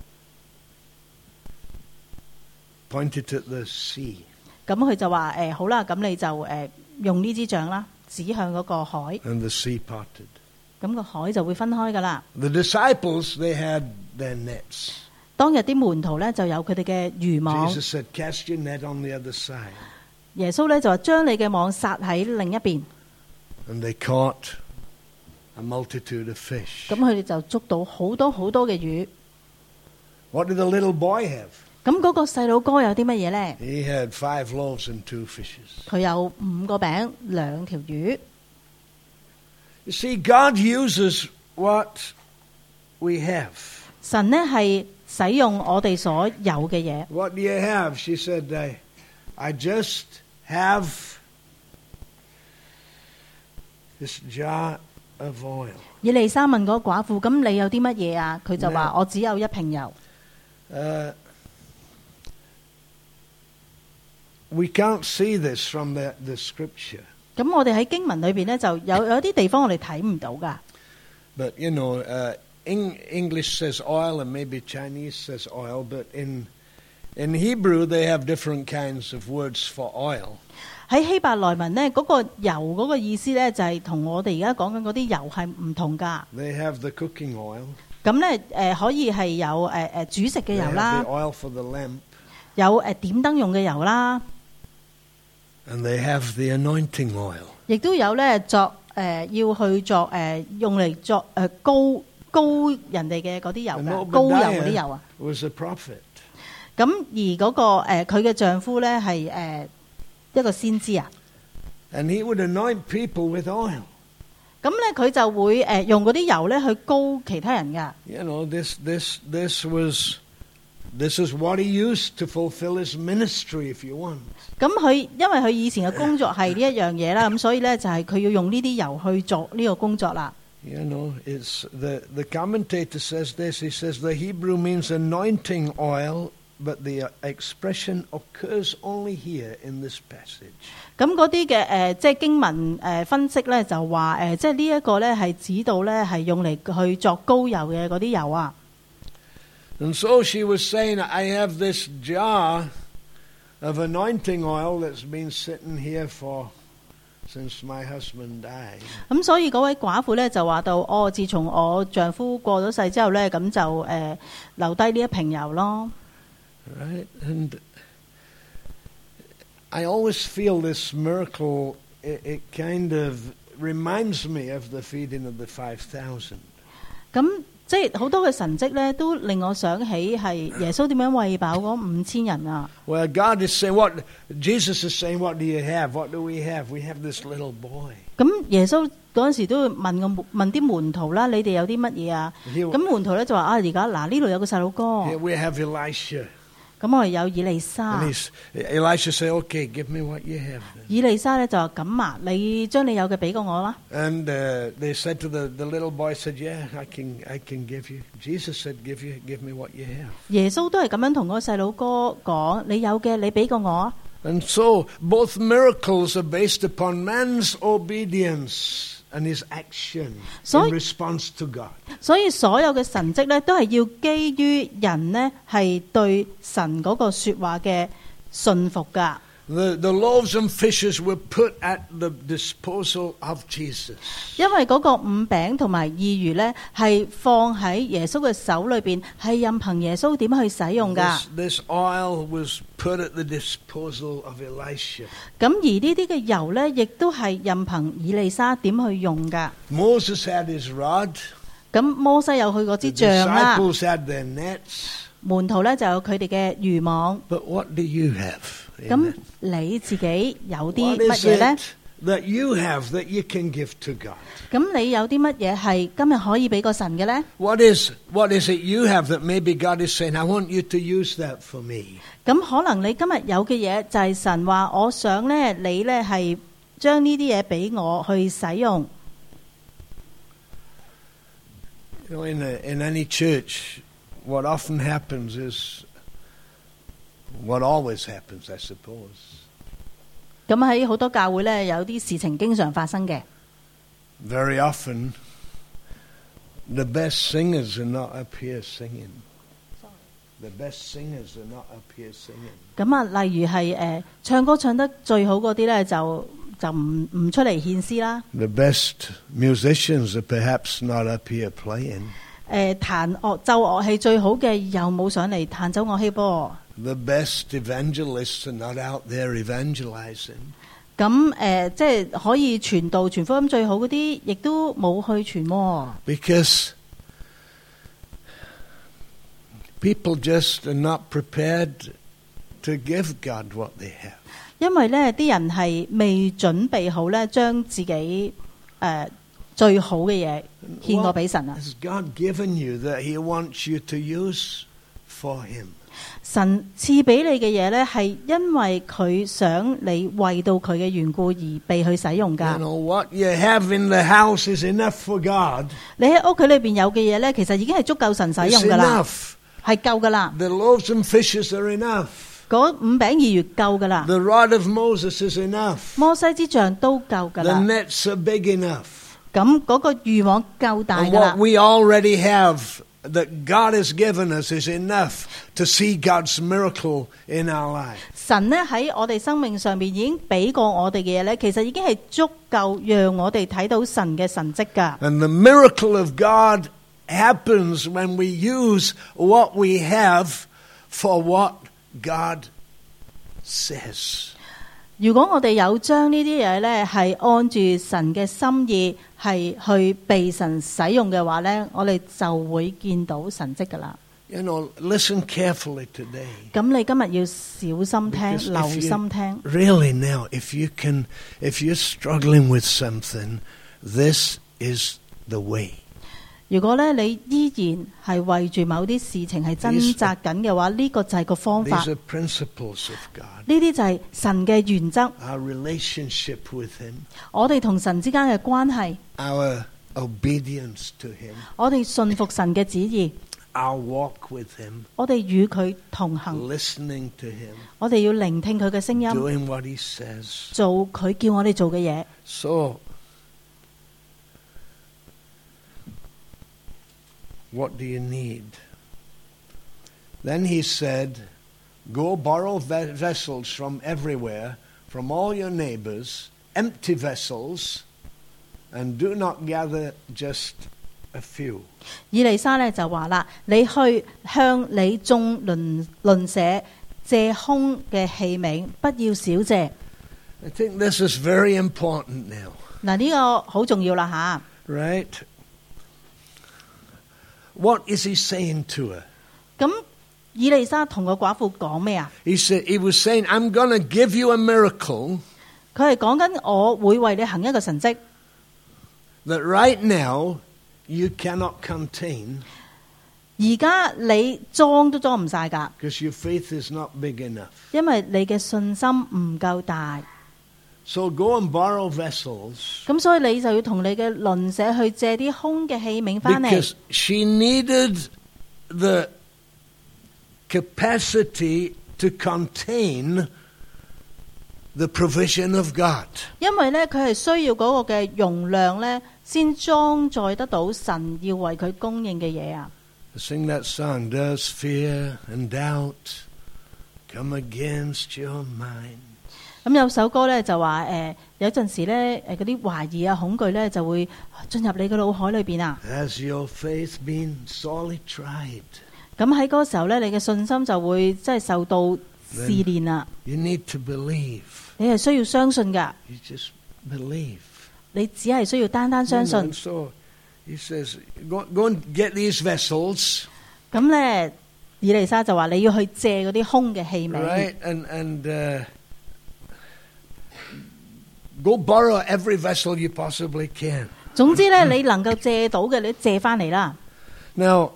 S1: pointed at the sea.
S2: 咁佢就話：好啦，咁你就用呢支杖啦，指向嗰個海。
S1: And the sea parted.
S2: 咁個海就會分開噶啦。
S1: The disciples, they had their nets.
S2: 當日啲門徒呢，就有佢哋嘅漁網。
S1: Jesus said, cast your net on the other side.
S2: 耶穌呢，就話：將你嘅網撒喺另一邊。
S1: And they caught a multitude of fish.
S2: 咁佢哋就捉到好多好多嘅魚。
S1: What did the little boy have?
S2: 咁嗰個細佬哥有啲乜嘢呢？
S1: He had 5 loaves and 2 fishes.
S2: 佢有5個餅2條魚。
S1: You see, God uses what we have.
S2: 神呢係使用我哋所有嘅嘢。
S1: What do you have? She said, I just have this jar of oil.
S2: 以利沙問嗰個寡婦：咁你有啲乜嘢啊？佢就話：我只有一瓶油。
S1: We can't see this from the scripture.
S2: 咁我哋喺經文裏邊呢，就有啲地方我哋睇唔到噶。
S1: But, you know, English says oil and maybe Chinese says oil, but in Hebrew they have different kinds of words for oil.
S2: 喺希伯來文呢，嗰個油嗰個意思呢，就係同我哋而家講緊嗰啲油係唔同噶。
S1: They have the cooking oil.
S2: 咁呢，可以係有煮食嘅
S1: They
S2: 油
S1: have
S2: 啦
S1: the，oil for the lamp.
S2: 有點燈用嘅油啦，
S1: And they have the anointing oil.
S2: 亦都有呢作要去作用嚟作高人哋嘅嗰啲油
S1: And
S2: 噶，高油嗰啲
S1: Obadiah
S2: 油啊。
S1: was a prophet.
S2: 咁而嗰個佢嘅丈夫呢，係一個先知啊。
S1: And he would anoint people with oil.
S2: 咁呢，佢就會用嗰啲油呢去膏其他人噶。
S1: You know, this is what he used to fulfill his ministry, if you want.
S2: 咁因為佢以前嘅工作係呢一樣嘢啦，咁所以呢，就係佢要用呢啲油去做呢個工作啦。
S1: You know, it's the commentator says this. He says the Hebrew means anointing oil, but the expression occurs only here in this passage.
S2: 咁嗰啲嘅即係經文分析呢，就話即係呢一個呢係指到呢係用嚟去作膏油嘅嗰啲油啊。
S1: And so she was saying, I have this jar of anointing oil that's been sitting here since my husband died.
S2: 咁所以嗰位寡婦呢，就話到：自從我丈夫過咗世之後呢，咁就留低呢一瓶油咯。
S1: Right? And I always feel this miracle, it kind of reminds me of the feeding of the 5,000.
S2: 咁即係好多嘅神蹟呢，都令我想起係耶穌點樣餵飽嗰5000人啊。
S1: Well, God is saying, Jesus is saying, what do you have? What do we have? We have this little boy.
S2: 咁耶穌嗰陣時都會問啲門徒啦：你哋有啲乜嘢啊？咁門徒咧就話：而家嗱呢度有個細佬哥。
S1: Here we have Elisha.
S2: 咁我哋有以利沙。
S1: And Elisha said, okay, give me what you have.
S2: 以利沙咧就話：咁啊，你將你有嘅俾過我啦。
S1: And they said to the little boy, said, yeah, I can give you. Jesus said, give me what you have.
S2: 耶穌都係咁樣同嗰個細佬哥講：你有嘅，你俾過我啊。
S1: And so both miracles are based upon man's obedience and his action in response to God.
S2: 所以所有嘅神蹟咧，都係要基於人呢係對神嗰個說話嘅信服噶。
S1: The loaves and fishes were put at the disposal of Jesus.
S2: 因為嗰個5餅同埋2魚呢，係放喺耶穌嘅手裏邊，係任憑耶穌點去使用噶。
S1: This oil was put at the disposal of Elisha.
S2: 咁而呢啲嘅油呢，亦都係任憑以利沙點去用噶。
S1: Moses had his rod.
S2: 咁摩西有佢嗰支杖啦，
S1: The disciples had their nets.
S2: 門徒呢就有佢哋嘅漁網。
S1: But what do you have?
S2: 咁你自己有啲
S1: What
S2: 乜
S1: is
S2: 嘢呢？
S1: it that you have that you can give to God?
S2: 咁你有啲乜嘢係今日可以俾個神嘅呢？
S1: What is it you have that maybe God is saying, I want you to use that for me?
S2: 咁可能你今日有嘅嘢就係神話，我想呢，你呢係將呢啲嘢俾我去使用。
S1: In any church, what often happens is what always happens, I suppose.
S2: 咁喺好多教會咧，有啲事情經常發生嘅。
S1: Very often, the best singers are not up here singing. The best singers are not up here singing.
S2: 咁啊，例如係唱歌唱得最好嗰啲咧，就唔出嚟獻詩啦。
S1: The best musicians are perhaps not up here playing.
S2: 奏樂器最好嘅又冇上嚟彈奏樂器噃。
S1: The best evangelists are not out there evangelizing.
S2: 咁即係可以傳道傳福音最好嗰啲，亦都冇去傳喎。
S1: Because people just are not prepared to give God what they have.
S2: 因為咧，啲人係未準備好咧，將自己最好嘅嘢獻過俾神啊。
S1: Has God given you that He wants you to use for Him?
S2: 神賜俾你嘅嘢咧，係因為佢想你為到佢嘅緣故而被佢使用噶。
S1: You know, what you have in the house is enough for God.
S2: 你喺屋企裏邊有嘅嘢咧，其實已經係足夠神使用噶啦，係夠噶啦。
S1: The loaves and fishes are enough.
S2: 嗰5餅2魚夠噶啦。
S1: The rod of Moses is enough.
S2: 摩西之杖都夠噶啦。
S1: The nets are big enough.
S2: 咁嗰個漁網夠大噶啦。
S1: And what we already have that God has given us is enough to see God's miracle in our life.
S2: 神呢喺我哋生命上面已經俾過我哋嘅嘢咧，其實已經係足夠讓我哋睇到神嘅神蹟噶。
S1: And the miracle of God happens when we use what we have for what God says.
S2: 如果我哋有將呢啲嘢咧係按住神嘅心意係去被神使用嘅話咧，我哋就會見到神蹟噶啦。
S1: You know, listen carefully today.
S2: 咁你今日要小心聽，留心聽。
S1: Really now, if you're struggling with something, this is the way.
S2: 如果咧你依然係為住某啲事情係掙扎緊嘅話，呢個就係個方法。
S1: These are principles of God.
S2: 呢啲就係神嘅原則。
S1: Our relationship with Him.
S2: 我哋同神之間嘅關係。
S1: Our obedience to Him.
S2: 我哋信服神嘅旨意。
S1: Our walk with Him.
S2: 我哋與佢同行。
S1: Listening to Him.
S2: 我哋要聆聽佢嘅聲音。
S1: Doing what He says.
S2: 做佢叫我哋做嘅嘢。
S1: So, what do you need? Then he said, go borrow vessels from everywhere, from all your neighbors, empty vessels, and do not gather just a few.
S2: 以利沙咧就話啦，你去向你眾鄰舍借空嘅器皿，不要少借。
S1: I think this is very important now.
S2: 嗱，呢個好重要啦吓。
S1: Right? What is he saying to her?
S2: 咁以利沙同個寡婦講咩啊？
S1: He was saying, I'm going to give you a miracle.
S2: 佢係講緊我會為你行一個神蹟。
S1: That right now you cannot contain.
S2: 而家你裝都裝唔晒㗎。
S1: Because your faith is not big enough.
S2: 因為你嘅信心唔夠大。
S1: So go and borrow vessels.
S2: 咁所以你就要同你嘅鄰舍去借啲空嘅器皿翻嚟。
S1: Because she needed the capacity to contain the provision of God.
S2: 因為咧，佢係需要嗰個嘅容量咧，先裝載得到神要為佢供應嘅嘢啊。
S1: Sing that song. Does fear and doubt come against your mind?
S2: 咁有首歌咧就話有陣時咧嗰啲懷疑啊、恐懼咧就會進入你嘅腦海裏邊啊。
S1: Has your faith been sorely tried?
S2: 咁喺嗰個時候咧，你嘅信心就會即係受到試煉啦。
S1: You need to believe.
S2: 你係需要相信噶。
S1: You just believe.
S2: 你只係需要單單相信。
S1: And so he says, go and get these vessels.
S2: 咁咧，以利沙就話你要去借嗰啲空嘅器皿。
S1: Right, and go borrow every vessel you possibly can.
S2: 總之咧，你能夠借到嘅，你借翻嚟啦。
S1: Now,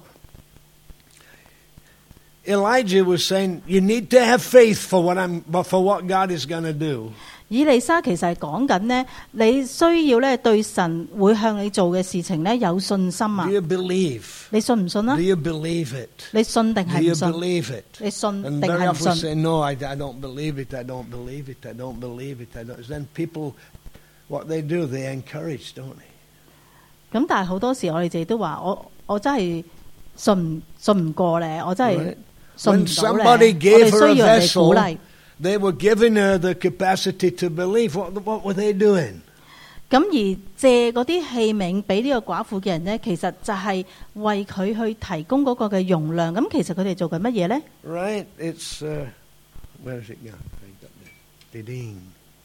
S1: Elijah was saying, you need to have faith for what God is going to do.
S2: 以利沙其實係講緊呢，你需要咧對神會向你做嘅事情咧有信心啊
S1: Do！you believe?
S2: 你信唔信啊
S1: Do？you believe it?
S2: 你信定
S1: Do
S2: 係
S1: you
S2: 唔信？
S1: believe it?
S2: 你信
S1: And
S2: 定
S1: very
S2: 係唔
S1: often
S2: 信？
S1: say, no, I don't believe it, I don't believe it, I don't believe it, I don't. Then people, what they do, they encourage, don't they?
S2: 咁但係好多時我哋自己都話，我真係信唔過咧，我真係
S1: Right.
S2: 信唔
S1: When
S2: 到
S1: somebody
S2: 咧。我
S1: gave
S2: 哋
S1: her
S2: 需
S1: a
S2: 要人哋鼓
S1: vessel,
S2: 勵。
S1: they were giving her the capacity to believe. What were they doing?
S2: 咁而借嗰啲器皿俾呢個寡婦嘅人呢，其實就係為佢去提供嗰個嘅容量。咁其實佢哋做緊乜嘢呢？
S1: Right? It's, where is it gone? I got it. Ding.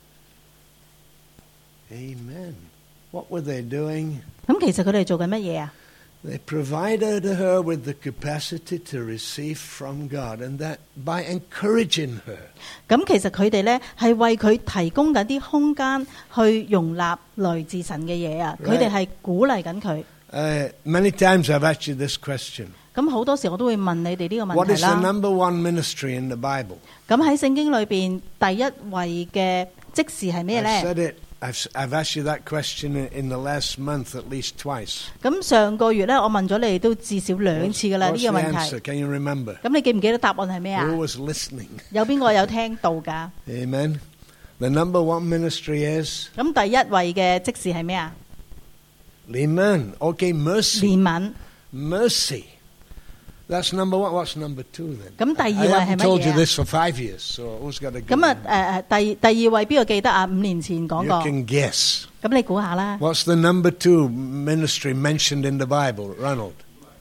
S1: Amen. What were they doing?
S2: 咁其實佢哋做緊乜嘢啊？
S1: They provided her with the capacity to receive from God, and that by encouraging her.
S2: 咁其實佢哋呢係為佢提供緊啲空間去容納來自神嘅嘢啊！
S1: Right.
S2: 佢哋係鼓勵緊佢。
S1: Many times I've asked you this question.
S2: 咁好多時我都會問你哋呢個問
S1: What
S2: 題
S1: is the
S2: 啦。
S1: number one ministry in the Bible?
S2: 咁喺聖經裏邊第一位嘅職事係咩
S1: I've
S2: 呢？
S1: said it. I've asked you that question in the last month at least twice.
S2: 咁上個月呢，我問咗你哋都至少2次噶啦
S1: What's
S2: 呢個
S1: the
S2: 問
S1: answer?
S2: 題。
S1: Can you remember?
S2: 咁你記唔記得答案係咩啊？
S1: Who was listening?
S2: 有邊個有聽到㗎？
S1: Amen. The number one ministry is
S2: 咁第一位嘅職事係咩啊？
S1: Liman. Okay, mercy.
S2: 憐憫。
S1: Mercy. That's number one. What's number two then?
S2: 咁第
S1: I
S2: 二位係
S1: haven't
S2: 乜
S1: told you
S2: 嘢啊？
S1: this for 5 years, so who's got to
S2: 咁
S1: get
S2: 啊第二位邊個記得啊？5年前講
S1: You
S2: 過。
S1: can guess.
S2: 咁你估下啦。
S1: What's the number two ministry mentioned in the Bible, Ronald?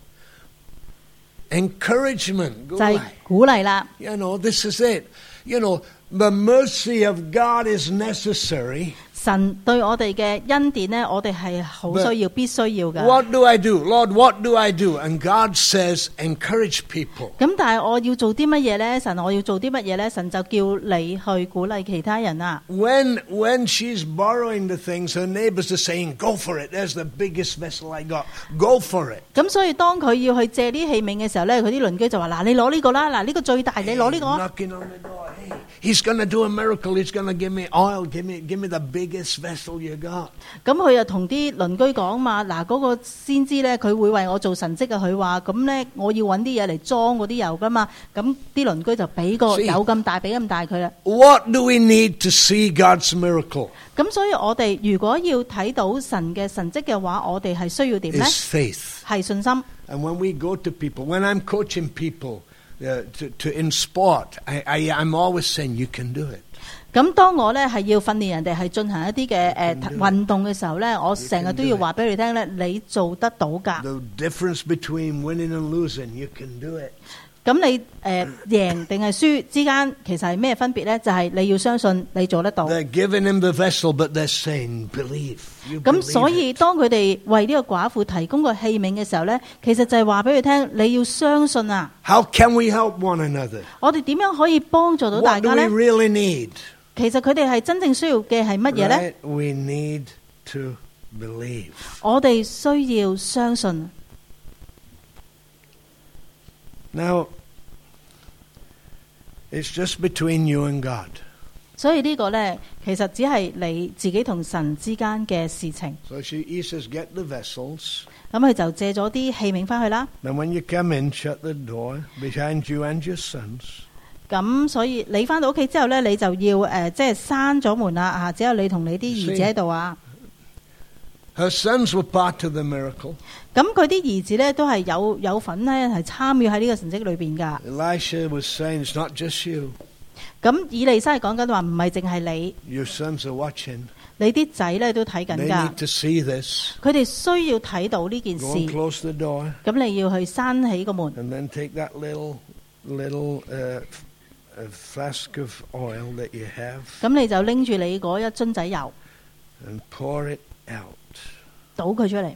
S1: Encouragement.
S2: 就係鼓勵啦。
S1: You know, this is it. You know, the mercy of God is necessary.
S2: 神對我哋嘅恩典呢，我哋係好需要、必須要㗎。
S1: What do I do? Lord, what do I do? And God says, encourage people.
S2: 咁但係我要做啲乜嘢呢？神，我要做啲乜嘢呢？神就叫你去鼓勵其他人啊。
S1: When she's borrowing the things, her neighbors are saying, go for it. There's the biggest vessel I got. Go for it.
S2: 咁所以當佢要去借啲器皿嘅時候呢，佢啲鄰居就話：嗱，你攞呢個啦，嗱呢個最大，你攞呢個。
S1: Knocking on the door. Hey, he's going to do a miracle. He's going to give me oil. Give me the biggest vessel you got.
S2: 咁佢又同啲鄰居講嘛，嗱嗰個先知咧，佢會為我做神蹟啊！佢話咁咧，我要揾啲嘢嚟裝嗰啲油噶嘛，咁啲鄰居就俾個
S1: See.
S2: 油咁大，俾咁大佢啦。
S1: What do we need to see God's miracle?
S2: 咁所以我哋如果要睇到神嘅神蹟嘅話，我哋係需要點咧？
S1: Is faith.
S2: 係信心。
S1: And when we go to people, when I'm coaching people in sport, I'm always saying, you can do it.
S2: 咁當我咧係要訓練人哋係進行一啲嘅運動嘅時候咧，我成日都要話俾你聽咧，你做得到㗎。
S1: The difference between winning and losing, you can do it.
S2: 咁你贏定係輸之間，其實係咩分別咧？就係你要相信你做得到。
S1: They're giving him the vessel, but they're saying, believe. You
S2: 咁
S1: believe
S2: 所以
S1: it.
S2: 當佢哋為呢個寡婦提供個器皿嘅時候咧，其實就係話俾佢聽，你要相信啊！
S1: How can we help one another?
S2: 我哋點樣可以幫助到大
S1: What do
S2: 家
S1: we
S2: 咧？
S1: really need?
S2: 其實佢哋係真正需要嘅係乜嘢咧？
S1: Right? We need to believe.
S2: 我哋需要相信。
S1: Now, it's just between you and God.
S2: 所以呢個咧，其實只係你自己同神之間嘅事情。
S1: So he says, get the vessels.
S2: 咁佢就借咗啲器皿翻去啦。
S1: Then when you come in, shut the door behind you and your sons.
S2: 咁所以你翻到屋企之後咧，你就要即係閂咗門啦啊！只有你同你啲兒子喺度啊。
S1: Her sons were part of the miracle.
S2: 咁佢啲兒子咧都係有份咧，係參與喺呢個神蹟裏邊噶。
S1: Elisha was saying, it's not just you.
S2: 咁以利沙係講緊話，唔係淨係你，
S1: Your sons are watching.
S2: 你啲仔咧都睇緊
S1: They
S2: 噶
S1: need。to see this.
S2: 佢哋需要睇到呢件
S1: Go and
S2: 事。
S1: close the door.
S2: 咁你要去閂起個門，
S1: And then take that little flask of oil that you have
S2: 咁你就拎住你嗰一樽仔油，
S1: and pour it out.
S2: 倒佢出嚟。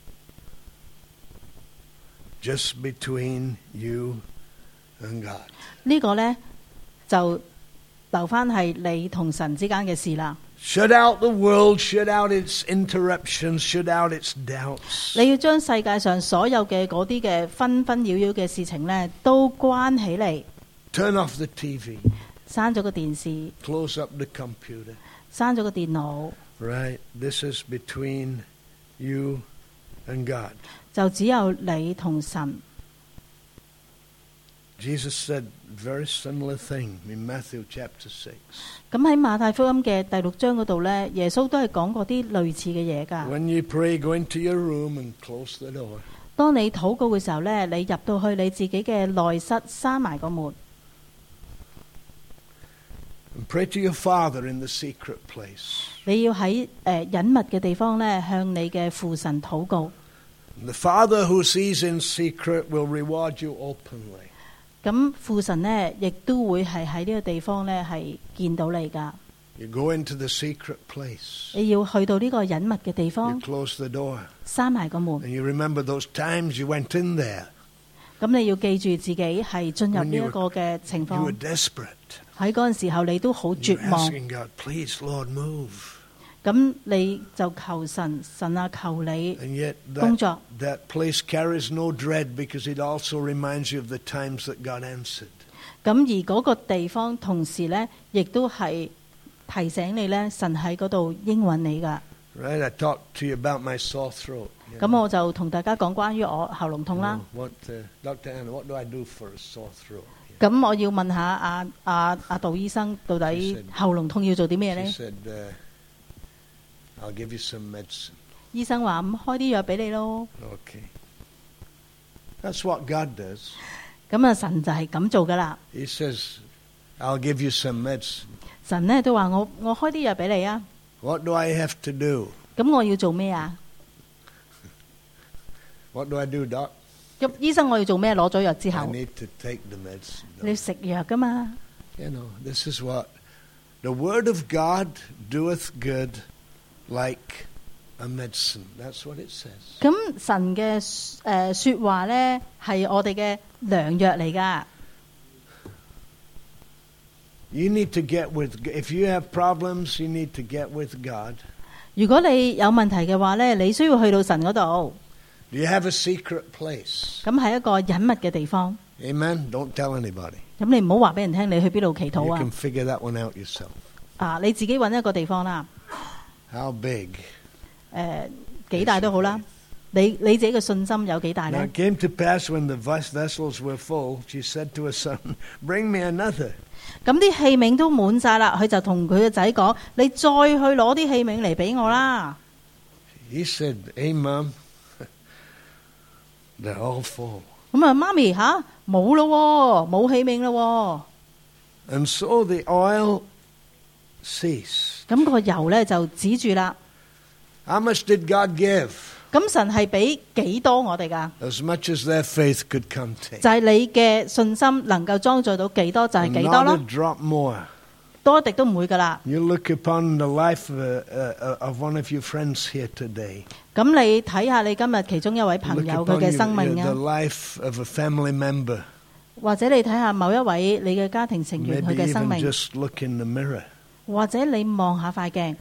S1: Just between you and God.
S2: 呢個咧就留翻係你同神之間嘅事啦。
S1: Shut out the world, shut out its interruptions, shut out its doubts.
S2: 你要將世界上所有嘅嗰啲嘅紛紛擾擾嘅事情咧，都關起嚟，
S1: Turn off the TV.
S2: 閂咗個電視，
S1: Close up the computer.
S2: 閂咗個電腦，
S1: Right? This is between you and God.
S2: 就只有你同神。
S1: Jesus said a very similar thing in Matthew chapter 6.
S2: 咁喺馬太福音嘅第6章嗰度呢，耶穌都係講過啲類似嘅嘢㗎。
S1: When you pray, go into your room and close the door.
S2: 當你禱告嘅時候呢，你入到去你自己嘅內室，閂埋個門，
S1: And pray to your Father in the secret place.
S2: 你要喺隱密嘅地方呢，向你嘅父神禱告。
S1: And the Father who sees in secret will reward you openly.
S2: 咁父神呢，亦都會係喺呢個地方呢，係見到你㗎。
S1: You go into the secret place.
S2: 你要去到呢個隱密嘅地
S1: You
S2: 方，
S1: close the door.
S2: 閂埋個門。
S1: And you remember those times you went in there
S2: 咁你要記住自己係進入
S1: when
S2: 呢
S1: you
S2: 一個嘅情
S1: were
S2: 況。
S1: desperate.
S2: 喺嗰陣時候，你都好
S1: You
S2: 絕
S1: were
S2: 望。
S1: asking God, please, Lord, move.
S2: 咁你就求神，神啊，求你
S1: And yet
S2: 工作。
S1: that place carries no dread because it also reminds you of the times that God answered.
S2: 咁而嗰個地方同時呢，亦都係提醒你呢，神喺嗰度應允你㗎。
S1: Right? I talked to you about my sore throat.
S2: 咁我就同大家講關於我喉嚨痛啦。
S1: What, Dr. Anna, what do I do for a sore throat?
S2: 咁我要問下阿杜醫生，到底喉嚨痛要做啲咩
S1: She
S2: 呢？
S1: said, I'll give you some medicine.
S2: 醫生話咁開啲藥俾你咯。
S1: Okay. That's what God does.
S2: 咁啊，神就係咁做噶啦。
S1: He says, I'll give you some medicine.
S2: 神呢都話我開啲藥俾你啊。
S1: What do I have to do?
S2: 咁我要做咩啊？
S1: What do I do, Doc?
S2: 咁醫生我要做咩？攞咗藥之
S1: I
S2: 後，
S1: need to take the medicine.
S2: 你要食藥噶嘛？
S1: You know, this is what the Word of God doeth good like a medicine. That's what it says.
S2: 咁神嘅說話呢，係我哋嘅良藥嚟噶。
S1: You need to get with, if you have problems, you need to get with God.
S2: 如果你有問題嘅話呢，你需要去到神嗰度。
S1: Do you have a secret place?
S2: 咁係一個隱密嘅地方。
S1: Amen? Don't tell anybody.
S2: 咁你唔好話俾人聽你去邊度祈
S1: You
S2: 禱
S1: can
S2: 啊！
S1: figure that one out yourself.
S2: 你自己揾一個地方啦。
S1: How big?
S2: 幾大都好啦。你自己嘅信心有幾大
S1: Now
S2: 呢？
S1: it came to pass when the vessels were full, she said to her son, bring me another.
S2: 咁啲器皿都滿晒啦，佢就同佢嘅仔講：你再去攞啲器皿嚟俾我啦。
S1: He said, hey, Mom, they're all full.
S2: 咁啊，媽咪吓冇咯，冇器皿咯。
S1: And so the oil ceased.
S2: 咁個油呢就止住啦。
S1: How much did God give?
S2: 咁神係俾幾多我哋噶？
S1: As much as their faith could contain.
S2: 就係你嘅信心能夠裝載到幾多就係
S1: And
S2: 幾多
S1: not a
S2: 咯，
S1: drop more.
S2: 多一滴都唔會噶啦。
S1: You look upon the life of one of your friends here today.
S2: 咁你睇下你今日其中一位朋
S1: Look
S2: 友佢
S1: upon
S2: 嘅生命
S1: the
S2: 啊，
S1: life of a family member.
S2: 或者你睇下某一位你嘅家庭成員佢
S1: Maybe
S2: 嘅生
S1: even
S2: 命，
S1: just look in the mirror
S2: 或者你望下塊鏡，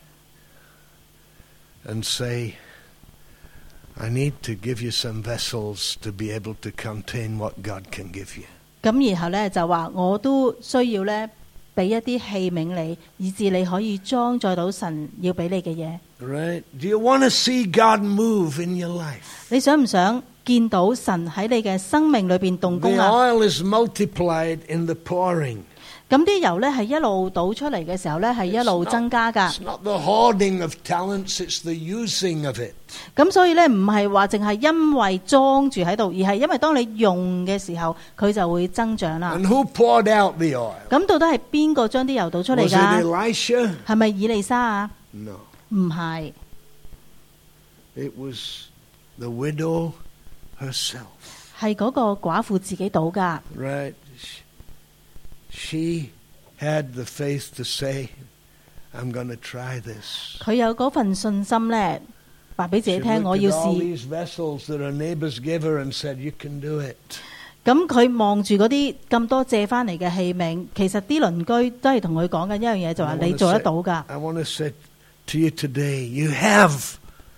S1: and say, I need to give you some vessels to be able to contain what God can give you.
S2: 咁然後呢，就話我都需要呢，俾一啲器皿你，以致你可以裝載到神要俾你嘅嘢。
S1: Right? Do you want to see God move in your life?
S2: 你想唔想見到神喺你嘅生命裏邊動
S1: The
S2: 工啊？
S1: oil is multiplied in the pouring.
S2: 咁啲油呢係一路倒出嚟嘅時候呢，係一路增加噶。
S1: It's not the hoarding of talents, it's the using of it.
S2: 咁所以呢，唔係話淨係因為裝住喺度，而係因為當你用嘅時候，佢就會增長啦。
S1: And who poured out the oil?
S2: 咁到底係邊個將啲油倒出嚟
S1: Was it
S2: 噶？
S1: Elisha?
S2: 係咪以利沙啊？
S1: No.
S2: 唔係，
S1: It was the widow herself.
S2: 係嗰個寡婦自己倒噶。
S1: Right? She had the faith to say, I'm going to try this.
S2: 佢有嗰份信心呢，話俾自
S1: She
S2: 己聽，
S1: looked
S2: 我要
S1: at all
S2: 試。
S1: these vessels that her neighbors gave her and said, you can do it.
S2: 咁佢望住嗰啲咁多借翻嚟嘅器皿，其實啲鄰居都係同佢講緊一樣嘢，就話
S1: I wanna
S2: 你做得
S1: say-
S2: 到噶。
S1: I want to say to you today, you have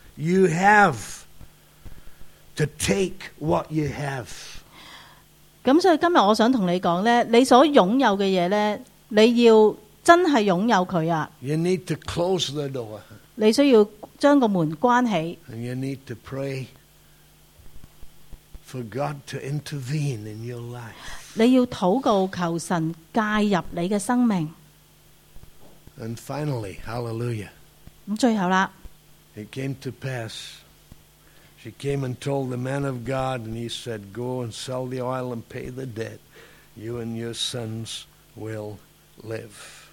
S1: to take what you have.
S2: 咁所以今日我想同你講呢，你所擁有嘅嘢呢，你要真係擁有佢啊，
S1: You need to close the door.
S2: 你需要將個門關起，
S1: And you need to pray for God to intervene in your life.
S2: 你要禱告求神介入你嘅生命。
S1: And finally, hallelujah,
S2: 咁最後啦，
S1: it came to pass. She came and told the man of God, and he said, Go and sell the oil and pay the debt. You and your sons will live.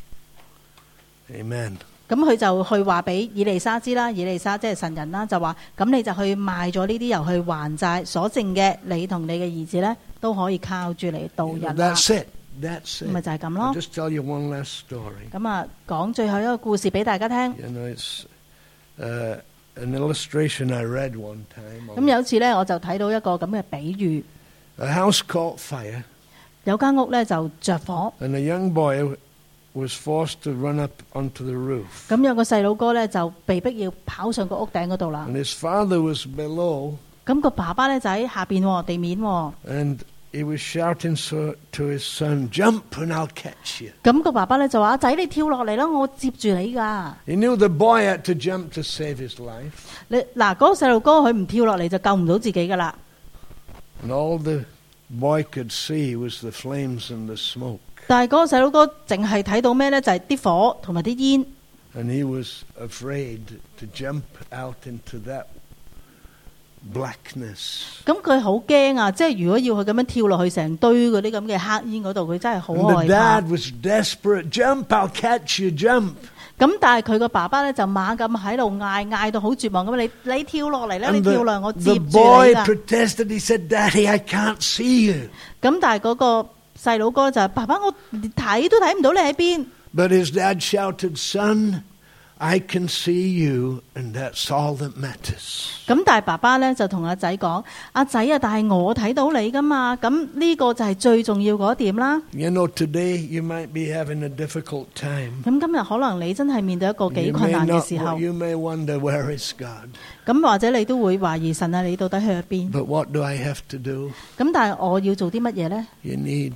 S1: Amen.
S2: 咁佢就去話俾以利沙知啦，以利沙即係神人啦，就話咁你就去賣咗呢啲油去還債，所剩嘅你同你嘅兒子呢，都可以靠住嚟度日啦。
S1: That's it. That's
S2: 咪
S1: it.
S2: 就係咁
S1: I'll
S2: 咯。
S1: just tell you one last story.
S2: 咁啊，講最後一個故事俾大家聽。
S1: You know, it's an illustration I read one time.
S2: 咁有次呢，我就睇到一個咁嘅比喻，
S1: A house caught fire,
S2: 有間屋呢就着火，
S1: and a young boy was forced to run up onto the roof.
S2: 咁有個細佬哥呢就被逼要跑上個屋頂嗰度啦。
S1: And his father was below,
S2: 咁個爸爸呢就喺下邊喎地面喎。
S1: and he was shouting to his son, Jump and I'll catch you.
S2: 咁個爸爸呢就話：阿仔，你跳落嚟啦，我接住你㗎。
S1: He knew the boy had to jump to save his life.
S2: 你嗱嗰個細路哥佢唔跳落嚟就救唔到自己㗎啦。
S1: And all the boy could see was the flames and the smoke.
S2: 但係嗰個細佬哥淨係睇到咩呢？就係啲火同埋啲煙。
S1: And he was afraid to jump out into that blackness.
S2: 咁佢好驚啊！即係如果要佢咁樣跳落去成堆嗰啲咁嘅黑煙嗰度，佢真係好
S1: And the
S2: 害怕。
S1: dad was desperate. Jump, I'll catch you, jump.
S2: 咁但係佢個爸爸呢，就猛咁喺度嗌到好絕望咁，你跳落嚟啦，你
S1: And
S2: 跳落嚟我接
S1: the
S2: 住你
S1: boy
S2: 㗎。
S1: protested. He said, Daddy, I can't see you.
S2: 咁但係嗰個細佬哥就係：爸爸，我連睇都睇唔到你喺邊。
S1: But his dad shouted, Son, I can see you, and that's all that matters.
S2: 咁但係爸爸呢，就同阿仔講：阿仔啊，但係我睇到你㗎嘛，咁呢個就係最重要嗰一點啦。
S1: You know, today you might be having a difficult time.
S2: 咁今日可能你真係面對一個幾
S1: You
S2: 困
S1: may
S2: 難嘅
S1: not,
S2: 時候，
S1: you may wonder, where is God?
S2: 咁或者你都會懷疑神啊，你到底去咗邊？
S1: But what do I have to do?
S2: 咁但係我要做啲乜嘢呢？
S1: You need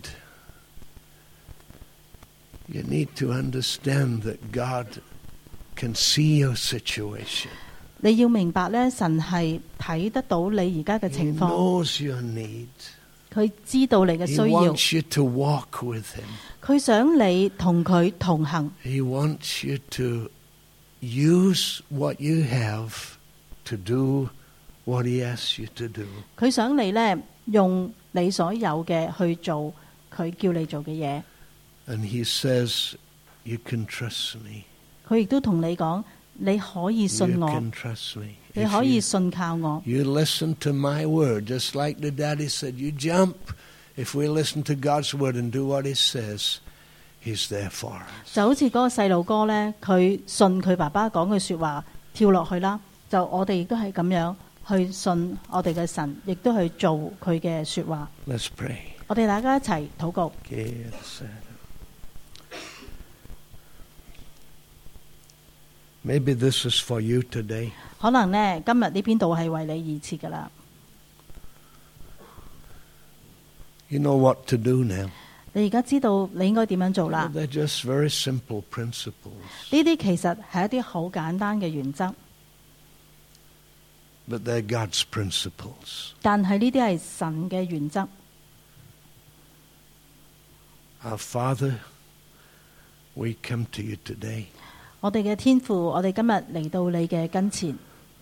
S1: to understand that God can see your situation.
S2: 你要明白呢，神係睇得到你而家嘅
S1: He
S2: 情況，
S1: knows your need.
S2: 佢知道你嘅
S1: He
S2: 需要，
S1: wants you to walk with Him.
S2: 佢想你同佢同行，
S1: He wants you to use what you have to do what He asks you to do.
S2: 佢想你呢，用你所有嘅去做佢叫你做嘅嘢。
S1: And He says, you can trust me.
S2: 佢亦都同你講，你可以
S1: You
S2: 信我，
S1: can trust me.
S2: 你
S1: If
S2: 可以
S1: you,
S2: 信靠我。
S1: you listen to my word, just like the daddy said, you jump. If we listen to God's word and do what He says, He's there for us.
S2: 就好似嗰個細路哥呢，佢信佢爸爸講句說話，跳落去啦。就我哋亦都係咁樣去信我哋嘅神，亦都去做佢嘅說話。
S1: Let's pray.
S2: 我哋大家一齊禱告。
S1: Maybe this is for you today.
S2: 可能呢，今日呢篇道係為你而設噶啦。
S1: You know what to do now.
S2: 你而家知道你應該點樣做啦。
S1: They're just very simple principles.
S2: 呢啲其實係一啲好簡單嘅原則，
S1: But they're God's principles.
S2: 但係呢啲係神嘅原則。
S1: Our Father, we come to you today.
S2: 我哋嘅天父，我哋今日嚟到你嘅跟前。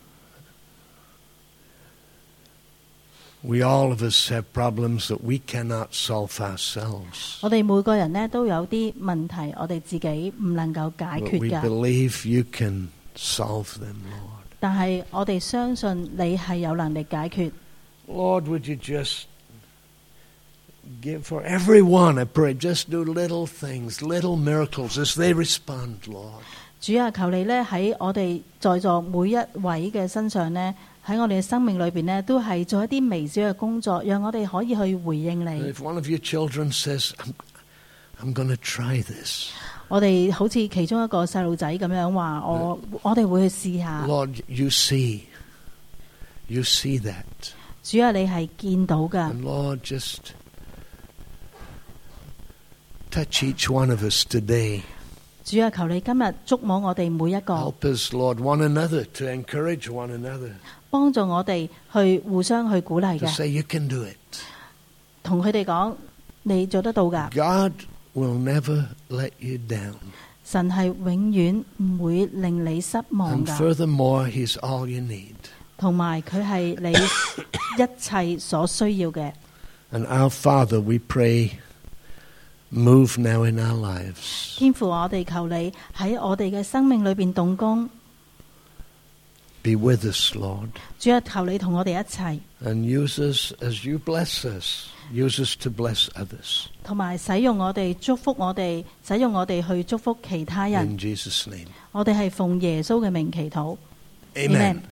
S1: We all of us have problems that we cannot solve ourselves.
S2: 我哋每個人呢都有啲問題，我哋自己唔能夠解
S1: But
S2: 決
S1: we
S2: 㗎。
S1: believe you can solve them, Lord.
S2: 但係我哋相信你係有能力解決。
S1: Lord, would you just give for everyone, I pray, just do little things, little miracles as they respond, Lord.
S2: 主啊，求你呢喺我哋在座每一位嘅身上呢，喺我哋嘅生命裏邊呢，都係做一啲微小嘅工作，讓我哋可以去回應你。
S1: If one of your children says, I'm going to try this.
S2: 我哋好似其中一個細路仔咁樣話，我哋會去試下。
S1: Lord, you see that.
S2: 主啊，你係見到㗎。
S1: And Lord, just touch each one of us today.
S2: 主啊，求你今日觸摸我哋每一個，
S1: Help us, Lord, one another to encourage one another,
S2: 幫助我哋去互相去鼓勵
S1: to
S2: 嘅，
S1: say you can do it.
S2: 同佢哋講你做得到㗎。
S1: God will never let you down.
S2: 神係永遠唔會令你失望
S1: And
S2: 㗎，
S1: furthermore, He's all you need.
S2: 同埋佢係你一切所需要嘅。
S1: And our Father, we pray, move now in our lives.
S2: 天父，我哋求你喺我哋嘅生命裏邊動工，
S1: Be with us, Lord.
S2: 主啊，求你同我哋一齊，
S1: And use us as you bless us. Use us to bless others.
S2: 同埋使用我哋，祝福我哋，使用我哋去祝福其他人。
S1: In Jesus' name.
S2: 我哋係奉耶穌嘅名祈禱。
S1: Amen.